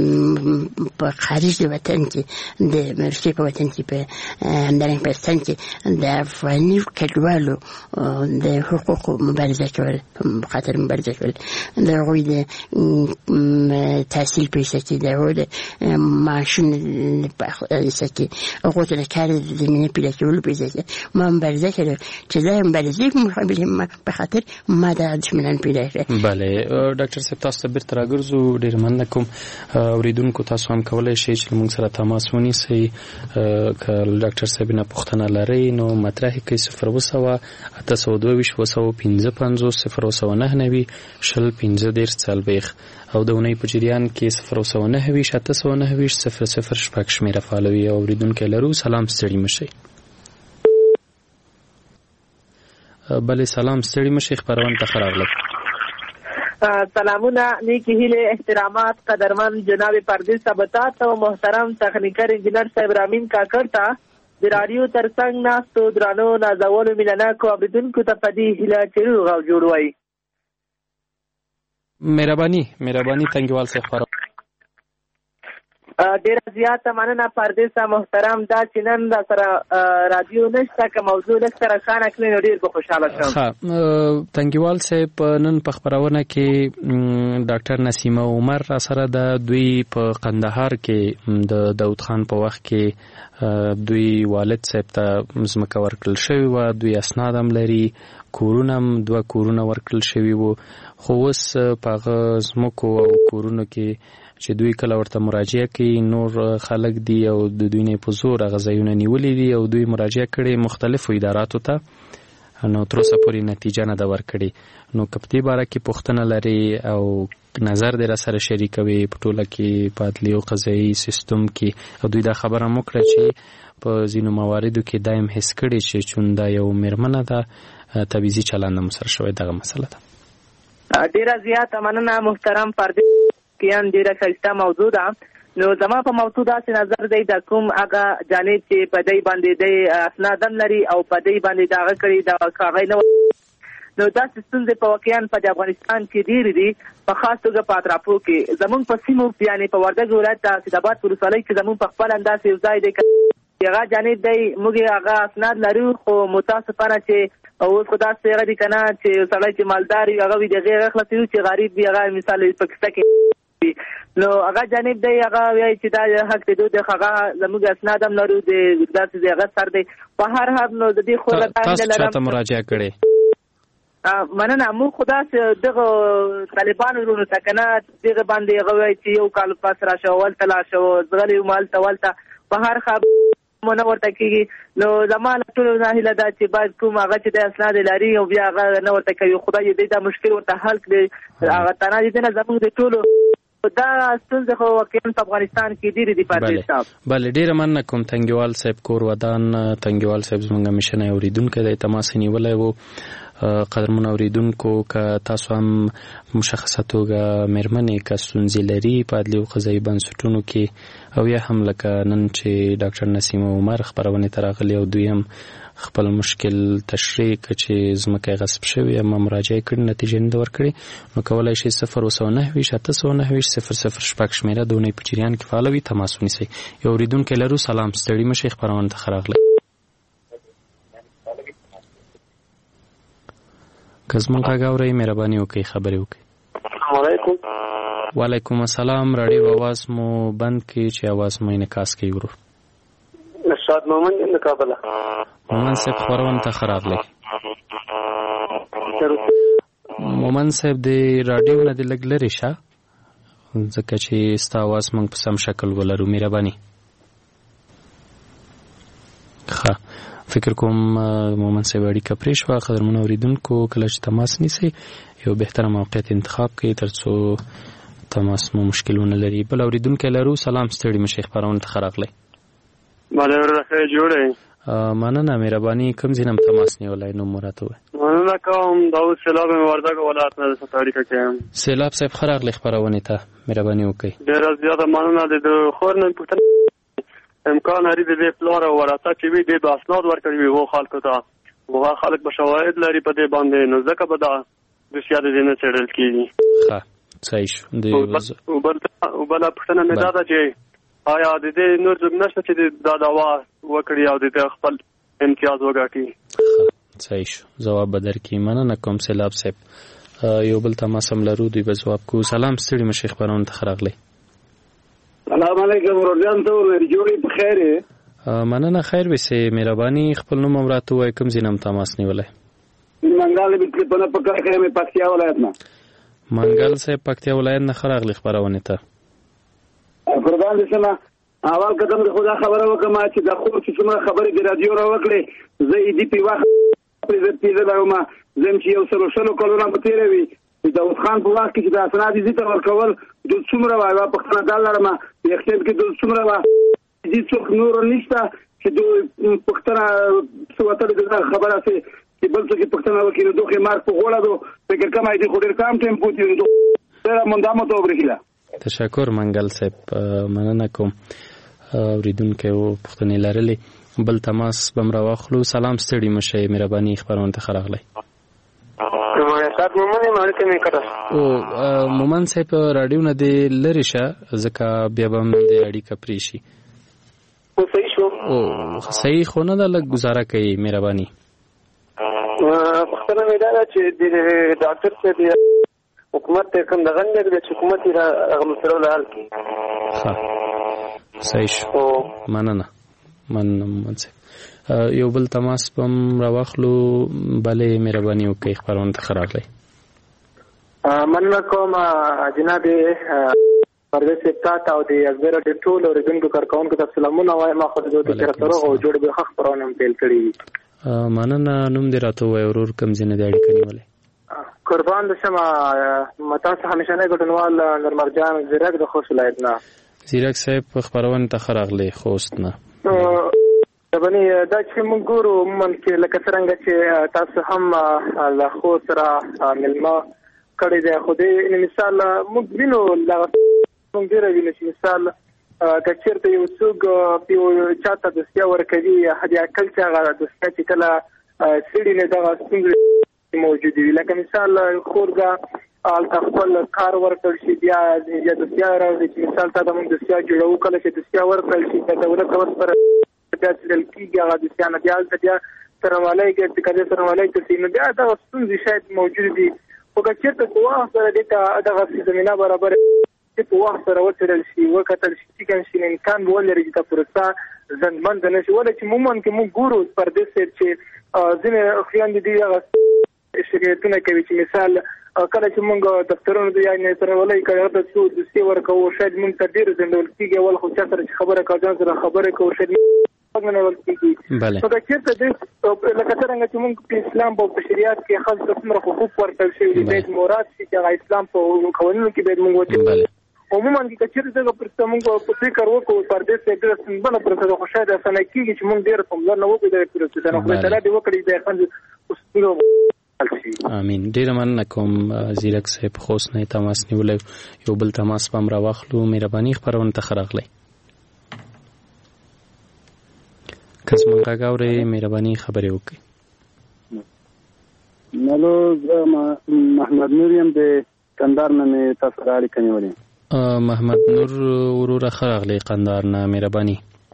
په خارج د وطن کې د روسیې په وطن کې په همدارنګه په پاکستان کې د افغاني کډوالو د حقوقو مبارزه کول په خاطر مبارزه کول د هغوی د تحصیل په حصه کې د هغوی د معاشونو په حصه کې هغوی ته د کار زمینه پیدا کولو په حصه کې ما مبارزه کړې چې زه مبارزه دې مقابل په خاطر ما د دشمنان پیدا کړ. بله ډاکټر صاحب تاسو ته بیرته راګرځو. ډېر مننه کوم. اوریدونکو تاسو هم کولی شئ چې موږ سره تماس ونیسئ. که ډاکټر صاحب نه پوښتنه لرئ نو مطرح کړئ صفر اوه سوه اته سوه دوه ویشت اوه سوه پنځه پنځوس صفر اوه سوه نهه نوي شل پنځه دېرش څلوېښت او د اونۍ په جریان کې صفر اوه سوه نهه ویشت اته سوه نهه ویشت صفر صفر شپږ شمېره فعالوي. اوریدونکی لرو. سلام ستړي مه شئ. بله سلام ستړي مه شئ. خپرونه ته ښه راغلاست. سلامونه، نیکی هیله، احترامات قدرمن جناب پردیس سبتات او محترم تخنیکر انجینر صاحب رامین کاکړ ته د رادیو ترڅنګ ناستو درانو نازولو مینهناکو اوریدونکو ته په دې هیله چې روغ او جوړ وئ. مهرباني مهرباني تنګیوال صاحب خبره ډیره زیاته مننه پردیسه محترم. دا چې نن دا سره رادیو نشته که موضوع لږ سره ښانه کړئ نو ډېر به خوشحاله شم. ښه تنګیوال صاحب نن په خپرونه کې ډاکټر نسیمه عمر را سره ده. دوی په قندهار کې د داود خان په وخت کې دوی والد صاحب ته ځمکه ورکړل شوې وه. دوی اسناد هم لري، کورونه هم دوه کورونه ورکړل شوي وو. خو اوس په هغه ځمکو او کورونو کې چې دوی کله ورته مراجعه کوي نور خلک دي او د دوی نه په زور هغه ځایونه نیولي دي او دوی مراجعه کړي مختلفو اداراتو ته، نو تر اوسه پورې نتیجه نه ده ورکړې. نو که په دې باره کې پوښتنه لري او نظر دې را سره شریکوي په ټوله کې په عدلي او قضایي سیستم کې، او دوی دا خبره هم وکړه چې په ځینو مواردو کې دا هم حس کړي چې چون دا یو مېرمنه ده تبعیضي چلند هم سره شوی. دغه مسله ده. ډېره زیاته مننه محترم پردیس. کیان ډیره ښایسته موضوع ده. نو زما په موضوع داسې نظر دی د کوم هغه جانب چې په دی باندې دی اسناد هم لري او په دی باندې د هغه کړي د کاغۍ نه، نو داسې ستونزې په واقعا په افغانستان کې ډېرې دي، په خاص توګه په اطرافو کې. زمونږ په سیمو یعنې په وردګ ولایت د سیدآباد په ولسوالۍ کې زمونږ په خپل انداز یو ځای دی هغه جانب دی موږ هغه اسناد لرو، خو متاسفانه چې اوس خو داسې هغه دي که نه چې سړی چې مالدار وي هغه وي د هغې هغه خلاصوي، چې غریب وي هغه مثال په کیسه کې نو هغه جانب دی هغه وایي چې دا حق د دوی هغه زموږ اسناد هم لرو د داسې د هغه سر دی. په هر حال نو د دې خو تاسو چاته مراجعه کړې؟ مننه. موږ خو داسې دغه طالبانو ورونو ته که نه دغه باندې هغه وایي چې یو کال پس را شو ولته لا شو زغلی یو مالته ولته په هر خبر نه ورته کېږي. نو زما له ټولو نه هیله ده چې باید کوم هغه چې د اسناد لري او بیا هغه نه ورته کوي، خدای دې دا مشکل ورته حل کړي. هغه تنها دې نه زموږ د ټولو دا ستونزه خو واقعا په افغانستان کې ډېرې دي پاتې صاحب. بله ډېره مننه کوم تنګیوال صاحب کور ودان. تنګیوال صاحب زموږ همیشنی اورېدونکی دی، تماس یې نیولی و. قدرمن اوریدونکو که تاسو هم مشخصه توګه مېرمنې که ستونزې لري په عدلي او قضایي بنسټونو کې او یا هم لکه نن چې ډاکټر نسیمه عمر خپرونې ته راغلي او دوی هم خپل مشکل تشریح کړ چې ځمکه یې غصب شوې اما مراجعه کړې نتیجه نه ده ورکړې، نو کولی شئ صفر اوه سوه نهه ویشت اته سوه نهه ویشت صفر صفر شپږ شمېره د اونۍ په جریان کې فعاله وي. تماس ونیسئ. یو اوریدونکی لرو. سلام ستړي مه شئ. خپرونه ته ښه راغلی. که زموږ غږ اورئ مهرباني وکړئ خبرې وکړئ. السلام علیکم. وعلیکم السلام. راډیو اواز مو بند کړئ چې اواز مو انعکاس کوي ورور. نشاد مومن یم د کابل. مومن صاحب خبرونه ته ښه راغلی. مومن صاحب د راډیو نه د لږ لرې شه ځکه چې ستا اواز موږ په سم شکل ولرو. مهرباني. ښه فکر کوم مومن صاحب اړیکه پرې شوه. قدرمنو اورېدونکو کله چې تماس نیسئ یو بهتره موقعیت انتخاب کړئ تر څو تماس مو مشکل ونه لري. بل اورېدونکی لرو. سلام ستړي مه شئ. خپرونه ته ښه راغلی. بله وروره ښه جوړی. مننه. مهرباني. کوم ځای نه م تماس نیولی نوم مو راته ووایئ. مننه کوم. دا اوس سیلاب یم وردګ ولایت نه درته اړیکه کوم. سیلاب صاحب ښه راغلی خپرونې ته. مهرباني وکړئ. ډېره زیاته مننه. د خور نه پوښتنه امکان لري د دې پلار او ورثه چې وي دې به اسناد ورکړي وي هغو خلکو ته، هغه خلک به شواهد لري په دې باندې، نو ځکه به دا دوسیه د دې نه څېړل کېږي. ښه صحیح شو. او بله پوښتنه مې دا ده چې آیا د دې نور څوک نشته چې دا دعوا وکړي او د دې خپل امتیاز وګاټي؟ صحیح شو. ځواب به درکړي. مننه کوم سیلاب صاحب. یو بل تماس هم لرو دوی به ځواب کوو. سلام ستړي مه شئ. خپرونه ته ښه راغلی. سلام علیکم روزان ته ور جوړې په خیر. مننه. خیر وسې. مهرباني خپل نوم هم راته ووایئ. کوم ځای نه م تماس نیولی؟ منګل به په پکړه کې مې پکتیا ولایت نه منګل صاحب پکتیا ولایت نه خراغلی خبرونه ته قربان دې سم اول قدم د خدا خبره وکم چې د خو چې څومره خبرې د رادیو را وکړې زه دې په وخت په دې ځای ما زم چې یو سره شلو کلونه په تیروي د اوس خان په وخت کې د اسناد دي تر ورکول د څومره وایي په خپل دال لرم یو خپل کې د څومره وایي دې څوک نور نشته چې د پښتنه څوته د خبره سي چې بل څه کې پښتنه وکړي دوه مارک په غوړه دو فکر کوم چې خو ډیر کم ټیم پوتې نو سره مونږه مو ته وبرخیلا تشکر منګل صاحب مننه کوم اوریدونکو او پښتنې لرلې بل تماس بم را واخلو سلام ستړي مشه مهرباني خبرونه ته خراغلی او مومن صاحب رادیو نه دی لری شه ځکه بیا به د اړیکه پرې شي او صحیح شو او صحیح خو نه ده لږ گزاره کوي مهرباني پښتنه مې دا چې د ډاکټر څخه دی حکومت ته کوم دغه نه دی چې حکومت یې هغه مسله له حل کړي ها صحیح شو مننه مننه منځ یو بل تماس پم راوخلو بلې مهرباني وکړئ خبرونه ته خراغلی مننه کوم جناب پردیس سپتات او د ازبر د ټول اوریدونکو کارکونکو ته سلامونه وایم ما خو د دوی سره سره او جوړ به خبرونه هم پیل کړي مننه نوم دې راته وای ورور کوم ځنه د اړیکې نیولې قربان د شمه متا څه همیشه نه ګټنوال نرمرجان زیرک د خوست ولایت نه زیرک صاحب خبرونه ته خراغلی خوست نه بني دا چې موږ ګورو من کې لکه څنګه چې تاسو هم له خو سره ملما کړی دی خو دې مثال موږ وینو لا موږ ډیر وینو چې مثال کچېرته یو څوک په چاته د سیا ورکوي هدي اکل چې هغه د سیا چې کله سړي نه دا څنګه موجود وي لکه مثال خورګه ال خپل کار ورکړ شي بیا د سیا راځي چې مثال تا د موږ د سیا جوړو کله چې د سیا ورکړ شي د دولت اوس پر د کیږي هغه د سیانه دیال ته بیا سرمالای کې د کده سرمالای ته سینه بیا دا ستونزې شاید موجود دي او کچېرته په وخت سره د دغه زمينه برابر په وخت سره وترل شي وکتل شي چې کله شي امکان ولري چې پرستا ځنمن نه شي ولې چې مومن کې موږ ګورو پر دې چې ځینې خیان دي هغه شریعتونه کوي چې مثال کله چې موږ دفترونو دی یا نه سرمالای کړه د څو د سی ورکو شاید موږ تدیر زندول کیږي ول خو چې سره خبره کاجان سره خبره کوو شاید بله نو دا چیرته د لکه څنګه چې موږ په اسلام په شریعت کې خاص څومره حقوق ورکړل شوی دي د مراد چې اسلام په قوانینو کې به موږ وته عموما چې چیرته د پرسته موږ په فکر وکړو پر دې چې د سنبل پرسته خو شاید اسانه کیږي چې موږ ډیر په لور نه وګورو د پرسته نو خو تعالی دې وکړي د خپل امين ډیر مننه کوم زیرک صاحب خوست نه تماس نیولې یو بل تماس پم را واخلو مهرباني خبرونه ته خراغلی کس مونږه غاوري مهرباني خبرې وکړي نلو محمد نور یم د قندار نه تاسو راړي کنيولې محمد نور ورور خراغلی قندار نه مهرباني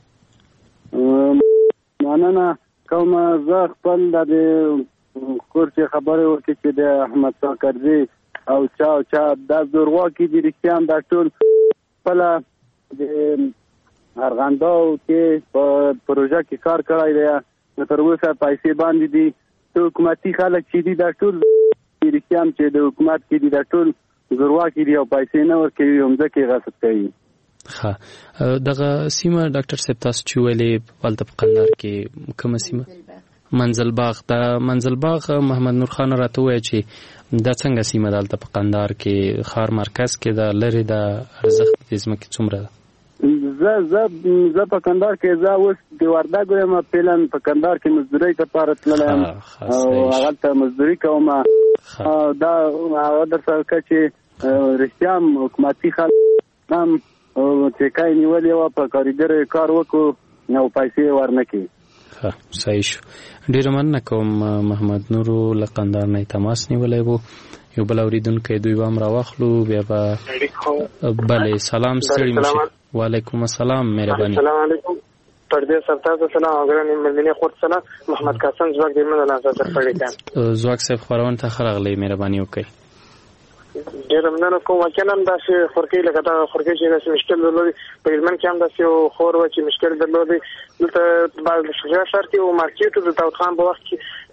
مننه کوم زه خپل د کورته خبره وکړي چې د احمد ساکرزي او چا چا د زوروا کې د رښتیان د ټول خپل د ارغنداو کې په پروژه کې کار کړای دی تر اوسه پیسې باندې دي حکومتي خلک چې دي د ټول ریکام چې د حکومت کې دي د ټول زوروا کې دي او پیسې نه ورکوي هم ځکه غصب کوي ها دغه سیمه ډاکټر صاحب تاسو چې ویلې په قندار کې کومه سیمه منزل باغ دا منزل باغ محمد نور خان راته وایي چې دا څنګه سیمه دلته په قندار کې خار مرکز کې دا لری د ارزښت د ځمکې څومره زه زه زه په کندهار کې زه اوس د وردګو یم پلان په کندهار کې مزدوري ته پاره تللم او هغه ته مزدوري کوم دا هغه د سرکه چې رښتیا حکومتي خلک هم چې کای نیولې و په کاریګر کار وکړو نو پیسې ورنکې ها صحیح شو ډیر مننه کوم محمد نور لقندار نه تماس نیولې وو یو بل اوریدونکو دوی وام را واخلو بیا به بله سلام ستړي مشه وعلیکم السلام مهرباني السلام علیکم پردیس سرتاز سلام اگرانی مدینه خود سلام محمد قاسم زواک دی من لاسه تر پړی زواک صاحب خبرونه ته خراغلی مهرباني وکړئ ډیر مننه کوم وکیلم دا چې خورکی لکه دا خورکی چې د مشکل درلودي په علم کې هم دا چې خور و چې مشکل درلودي دلته بعد شجاع شرطي او مارکیټ د داوود خان په وخت کې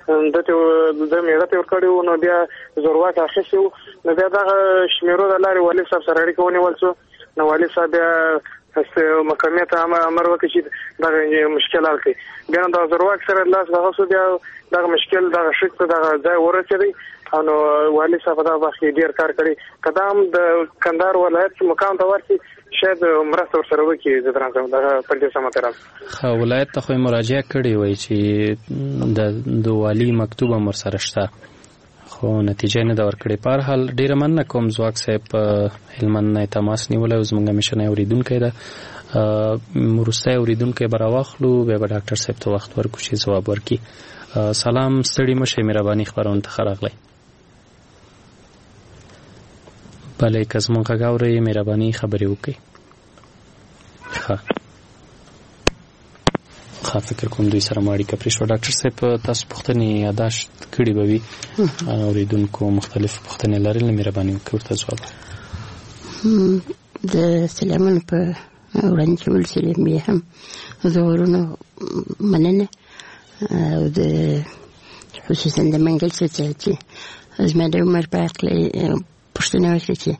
دته د میړه ته ورکړیو نو بیا زورواک اخیستو نو بیا دغه شمیرو د لارې والي صاحب سره اړیکه ونیول شو نو والي صاحب بیا محکمې ته امر وکړي چې دغه مشکل حل کړي بیا نو د زورواک سره لاس دغه شو بیا دغه مشکل دغه شک ته دغه ځای ورسېدی او نو والي صاحب دا وخت ډیر کار کړی قدم د کندهار ولایت مقام ته ورسي شاید مرسته ورسره وکړي د ترانزم دغه پر دې سم ترام خو ولایت ته خو مراجعه کړې وای چې د د والي مکتوب امر سره شته خو نتیجه نه دا ورکړې په هر حال ډیره مننه کوم ځواک صاحب هلمند نه تماس نیولای او زموږ مشنه اوریدونکو ده مرسته اوریدونکو براواخلو به ډاکټر صاحب ته وخت ورکو چې جواب ورکړي سلام ستړي مشه مهرباني خبرونه ته خراغلی بله که زمونږ غږ اورئ مهرباني خبرې وکړئ ښه ښه فکر کوم دوی سره مو اړیکه پرېښوه ډاکټر صاحب تاسو پوښتنې یاداشت کړي به وي اورېدونکو مختلف پوښتنې لرلې مهرباني وکړئ ورته جواب د سلامونو په وړاندې کولو سره مې هم ظهورونو مننه او د خصوصا د منګل سوسایټي زما د عمر په هکله پوښتنه وکړه چې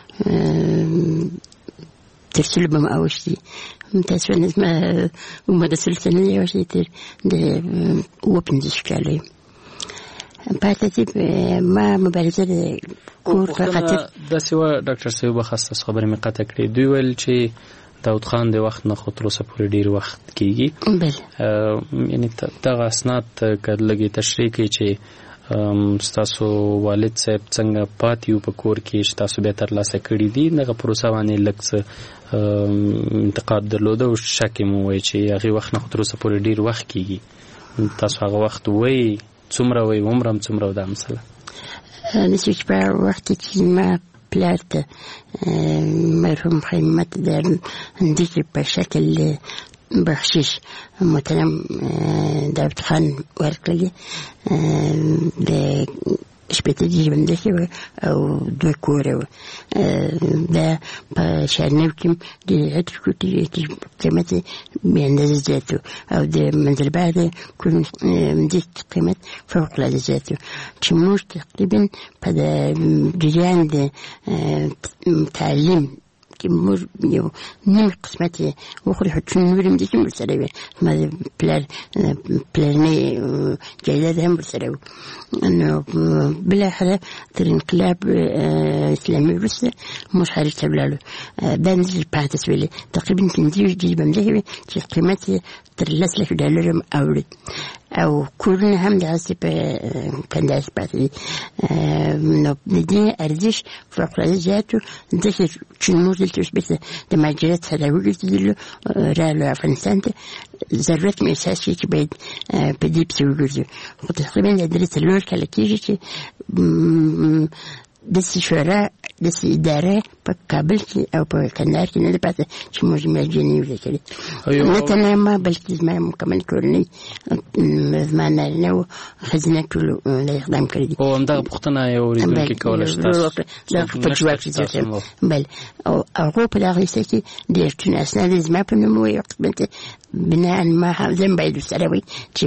تر څو به م اوښتي متاسفانه زما عمر د سلو سنې نه اوښتي تر د اووه پنځوس کاله یم په ترتیب ما مبارزه د کور په خاطر داسې وه ډاکټر صاحب به خاص تاسو خبرې مې قطع کړې دوی ویل چې داود خان د وخت نه خو تر اوسه پورې ډېر وخت کېږي یعنې دغه اسناد که لږې تشریح کړي چې ستاسو والد صاحب څنګه پاتې وو په کور کې چې تاسو بیا ترلاسه کړي دي دغه پروسه باندې لږ څه انتقاد درلوده او شک یې مو ووایي چې هغې وخت نه خو تر اوسه پورې ډېر وخت کېږي تاسو هغه وخت وایي څومره وایي عمر هم څومره و دا مسله داسې چې په وخت کې ما پلار ته مرحوم خیمت د همدغې په شکل بخشش محترم داود خان ورکړي د شپېته ژوندکې وه او دوه کوره وه دا په شهرنو کې د عطر کوټې قیمت بې اندازه زیات و او د منزلبار د همدې قیمت فوق العاده زیات و چې موږ تقریبا په د جریان د تعلیم کې موږ یو نیم قسمت یې وخوري خو چون نور همداسې هم ورسره وي زما د پلار پلرنی جایداد هم ورسره و نو بالاخره تر انقلاب اسلامي وروسته موږ خارج ته ولاړو دا همداسې پاتې شولې تقریبا پنځه ویشت جریبه همدغې وې چې قیمت یې تر لس لکه ډالر هم اوړي او کورونه هم دغسې په کندهار کې پاتې دي نو د دې ارزش فوق العاده زیات و داسې چې موږ دلته اوس بېرته د مهاجرت سره وګرځېدلو رالو افغانستان ته ضرورت مې احساس کړي چې باید په دې پسې وګرځو خو تقریبا د درې څلور کاله کېږي چې داسې شورا داسې اداره په کابل کې او په کندهار کې نه ده پاتې چې موږ مهاجرین یې وزه کړي نه تنها ما بلکې زما مکمل کورنۍ زما نارینه و ښځینه ټولو لا اقدام کړی دي او همدغه پوښتنه یو اورېدونکي کولی شي تاسو دغه په جواب کې زیاتوم بله او هغو په دغه حصه کې ډېر ټول اسناد یې زما په نوم وایي قسمت بناء ما زه هم باید ورسره وي چې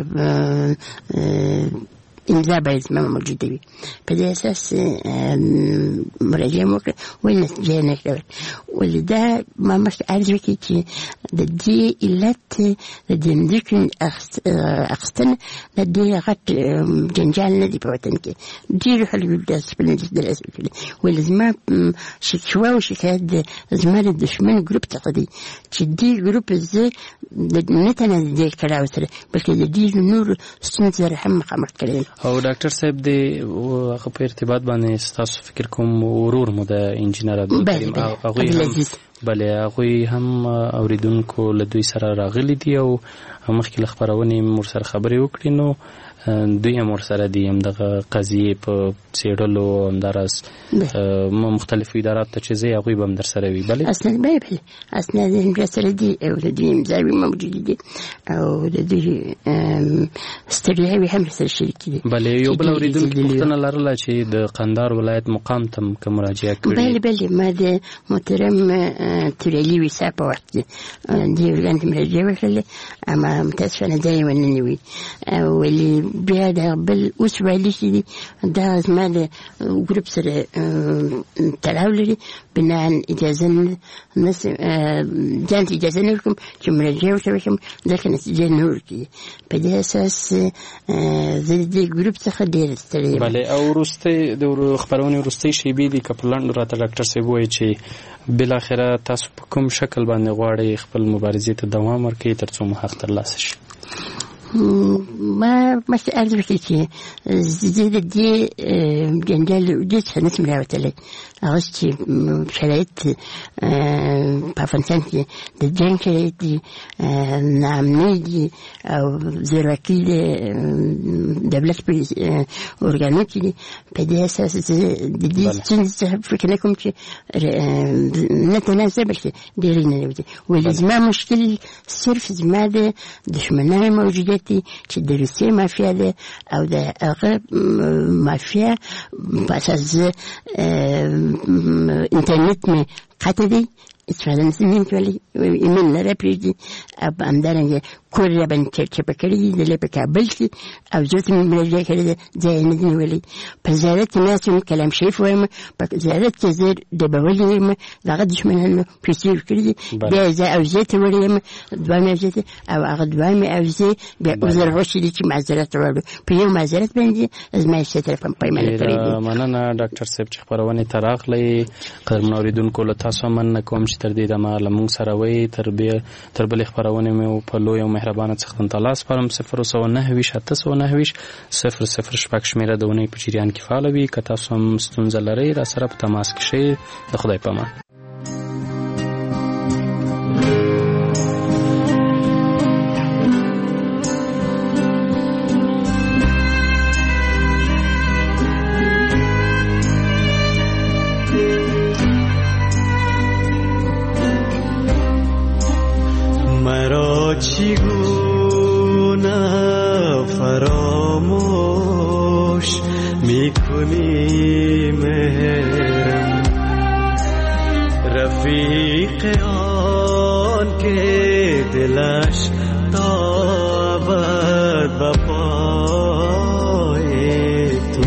امضا باید زما موجوده وي په دې اساس مراجعه مو وکړه ولې نتیجه یې نه کړه ولې دا ما مخکې عرض وکړي چې د دې علت د دې مځکو اخیستنه د دې غټ جنجال نه دی په وطن کې ډېرو خلکو داسې په نتیجه دلاسه وکړي ولې زما شکوه او شکایت د زما د دښمن ګروپ څخه دی چې دې ګروپ زه نه تنه د دې کړاو سره بلکې د ډېرو نورو ستونزو سره هم مخامخ کړی او ډاکټر صاحب د هغه په ارتباط باندې ستاسو فکر کوم ورور مو د انجینر عبدالکریم هغوی هم بله هغوی هم اوریدونکو له دوی سره راغلي دي او مخکې له خپرونې مور سره خبرې وکړي نو دوی هم ورسره دي همدغه قضیې په څېړلو همداراز مختلفو اداراتو ته چې ځئ هغوی به هم در سره وي بلې اسناد بله بله اسناد هم راسره دي او د دوی امضاوې موجودې دي او د دوی ستړیاوې هم راسره شریکې دي بلې یو بل اورېدونکي پوښتنه لرله چې د قندهار ولایت مقام ته هم که مراجعه کړې بله بله ما د محترم تورالي ویسا په وخت کې دې ورګان ته مراجعه وکړلې اما متاسفانه دا یې ونه نیوي ولې بیا د بل اوس ویلی شي دا زما د ګروپ سره تړاو لري بناء اجازه نه ځان اجازه نه ورکوم چې مراجعه ورته وکړم ځکه نتیجه نه ورکوي په دې اساس زه د دې ګروپ څخه ډېره ستړې یم. بله او وروستۍ د خپرونې وروستۍ شیبې دي که په لنډو راته ډاکټر صاحب وایي چې بالاخره تاسو په کوم شکل باندې غواړئ خپل مبارزې ته دوام ورکړئ تر څو مو حق ترلاسه شي؟ ما مشت عرض بكي كي زيد دي جنجال دي سنة ملاوتلي أغسطي شريت بافنسانتي دي جن شريت دي نعمني دي أو زراكي دي دبلت بي أورغانوكي دي بدي أساس دي دي سنة فكرناكم كي نتناسب بكي ديرينا نبدي ولازم مشكل صرف زمادة دشمناء موجودة چې د روسیې مافیا ده او د هغه مافیا په اساس انټرنیټ مې قطع دی استفاده نسیم کولی ایمیل نه راپرېږدي او همدارنګه کور یې باندې چپه کړي دي دلته په کابل کې او زه ته مې مراجعه کړې ده ځای یې نه دي نیولی په زیارت کې ناست یم کلام شریف وایم په زیارت کې زه ډبولی یم د هغه دښمنانو پیسې ورکړي دي بیا زه اوزې ته وړی یم دویمې اوزې ته او هغه دویمې اوزې بیا عذر غوښتي دي چې معذرت راوړو په یو معذرت باندې زما یې څه طرفه پیمانه کړې دي. مننه ډاکټر صاحب چې خپرونې ته راغلئ. قدرمنو اورېدونکو له تاسو مننه کوم چې تر دې دمه له موږ سره وئ. تر تر بلې خپرونې مې په لوی او مهربانه څښتن تعالی سپارم. صفر سوه نهه ویشت اته سوه نهه ویشت صفر صفر شپږ شمېره د اونۍ په جریان کې فعاله وي. که تاسو هم ستونزه لرئ را سره په تماس کې شئ. د خدای په امان. چگونه فراموش میکنی مهرم رفیق آن که دلش تابد به پای تو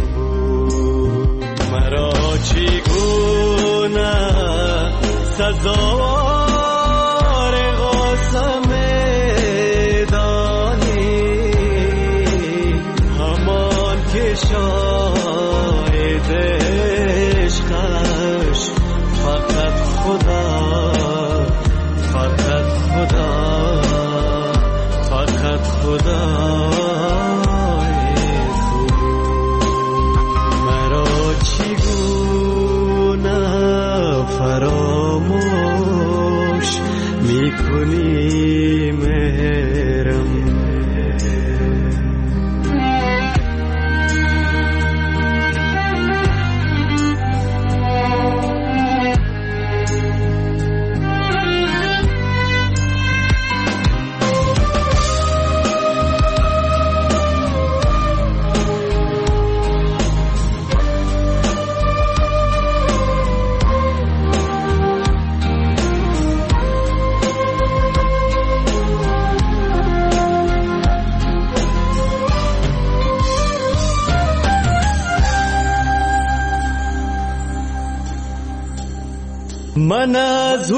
مرا چگونه سزا من از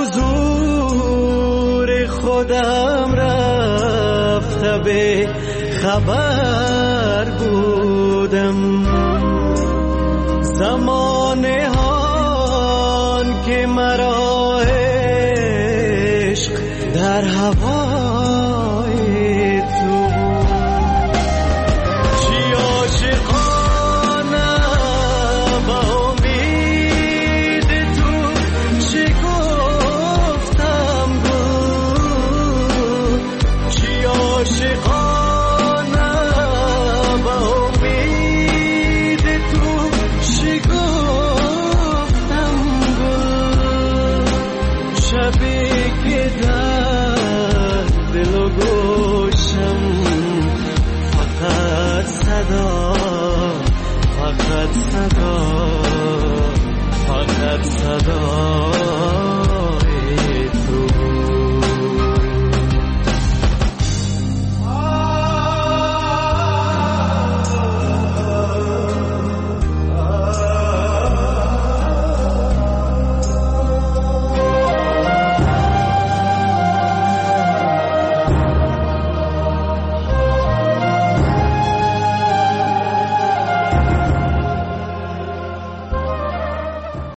حضور خودم رفته به خبر بودم زمان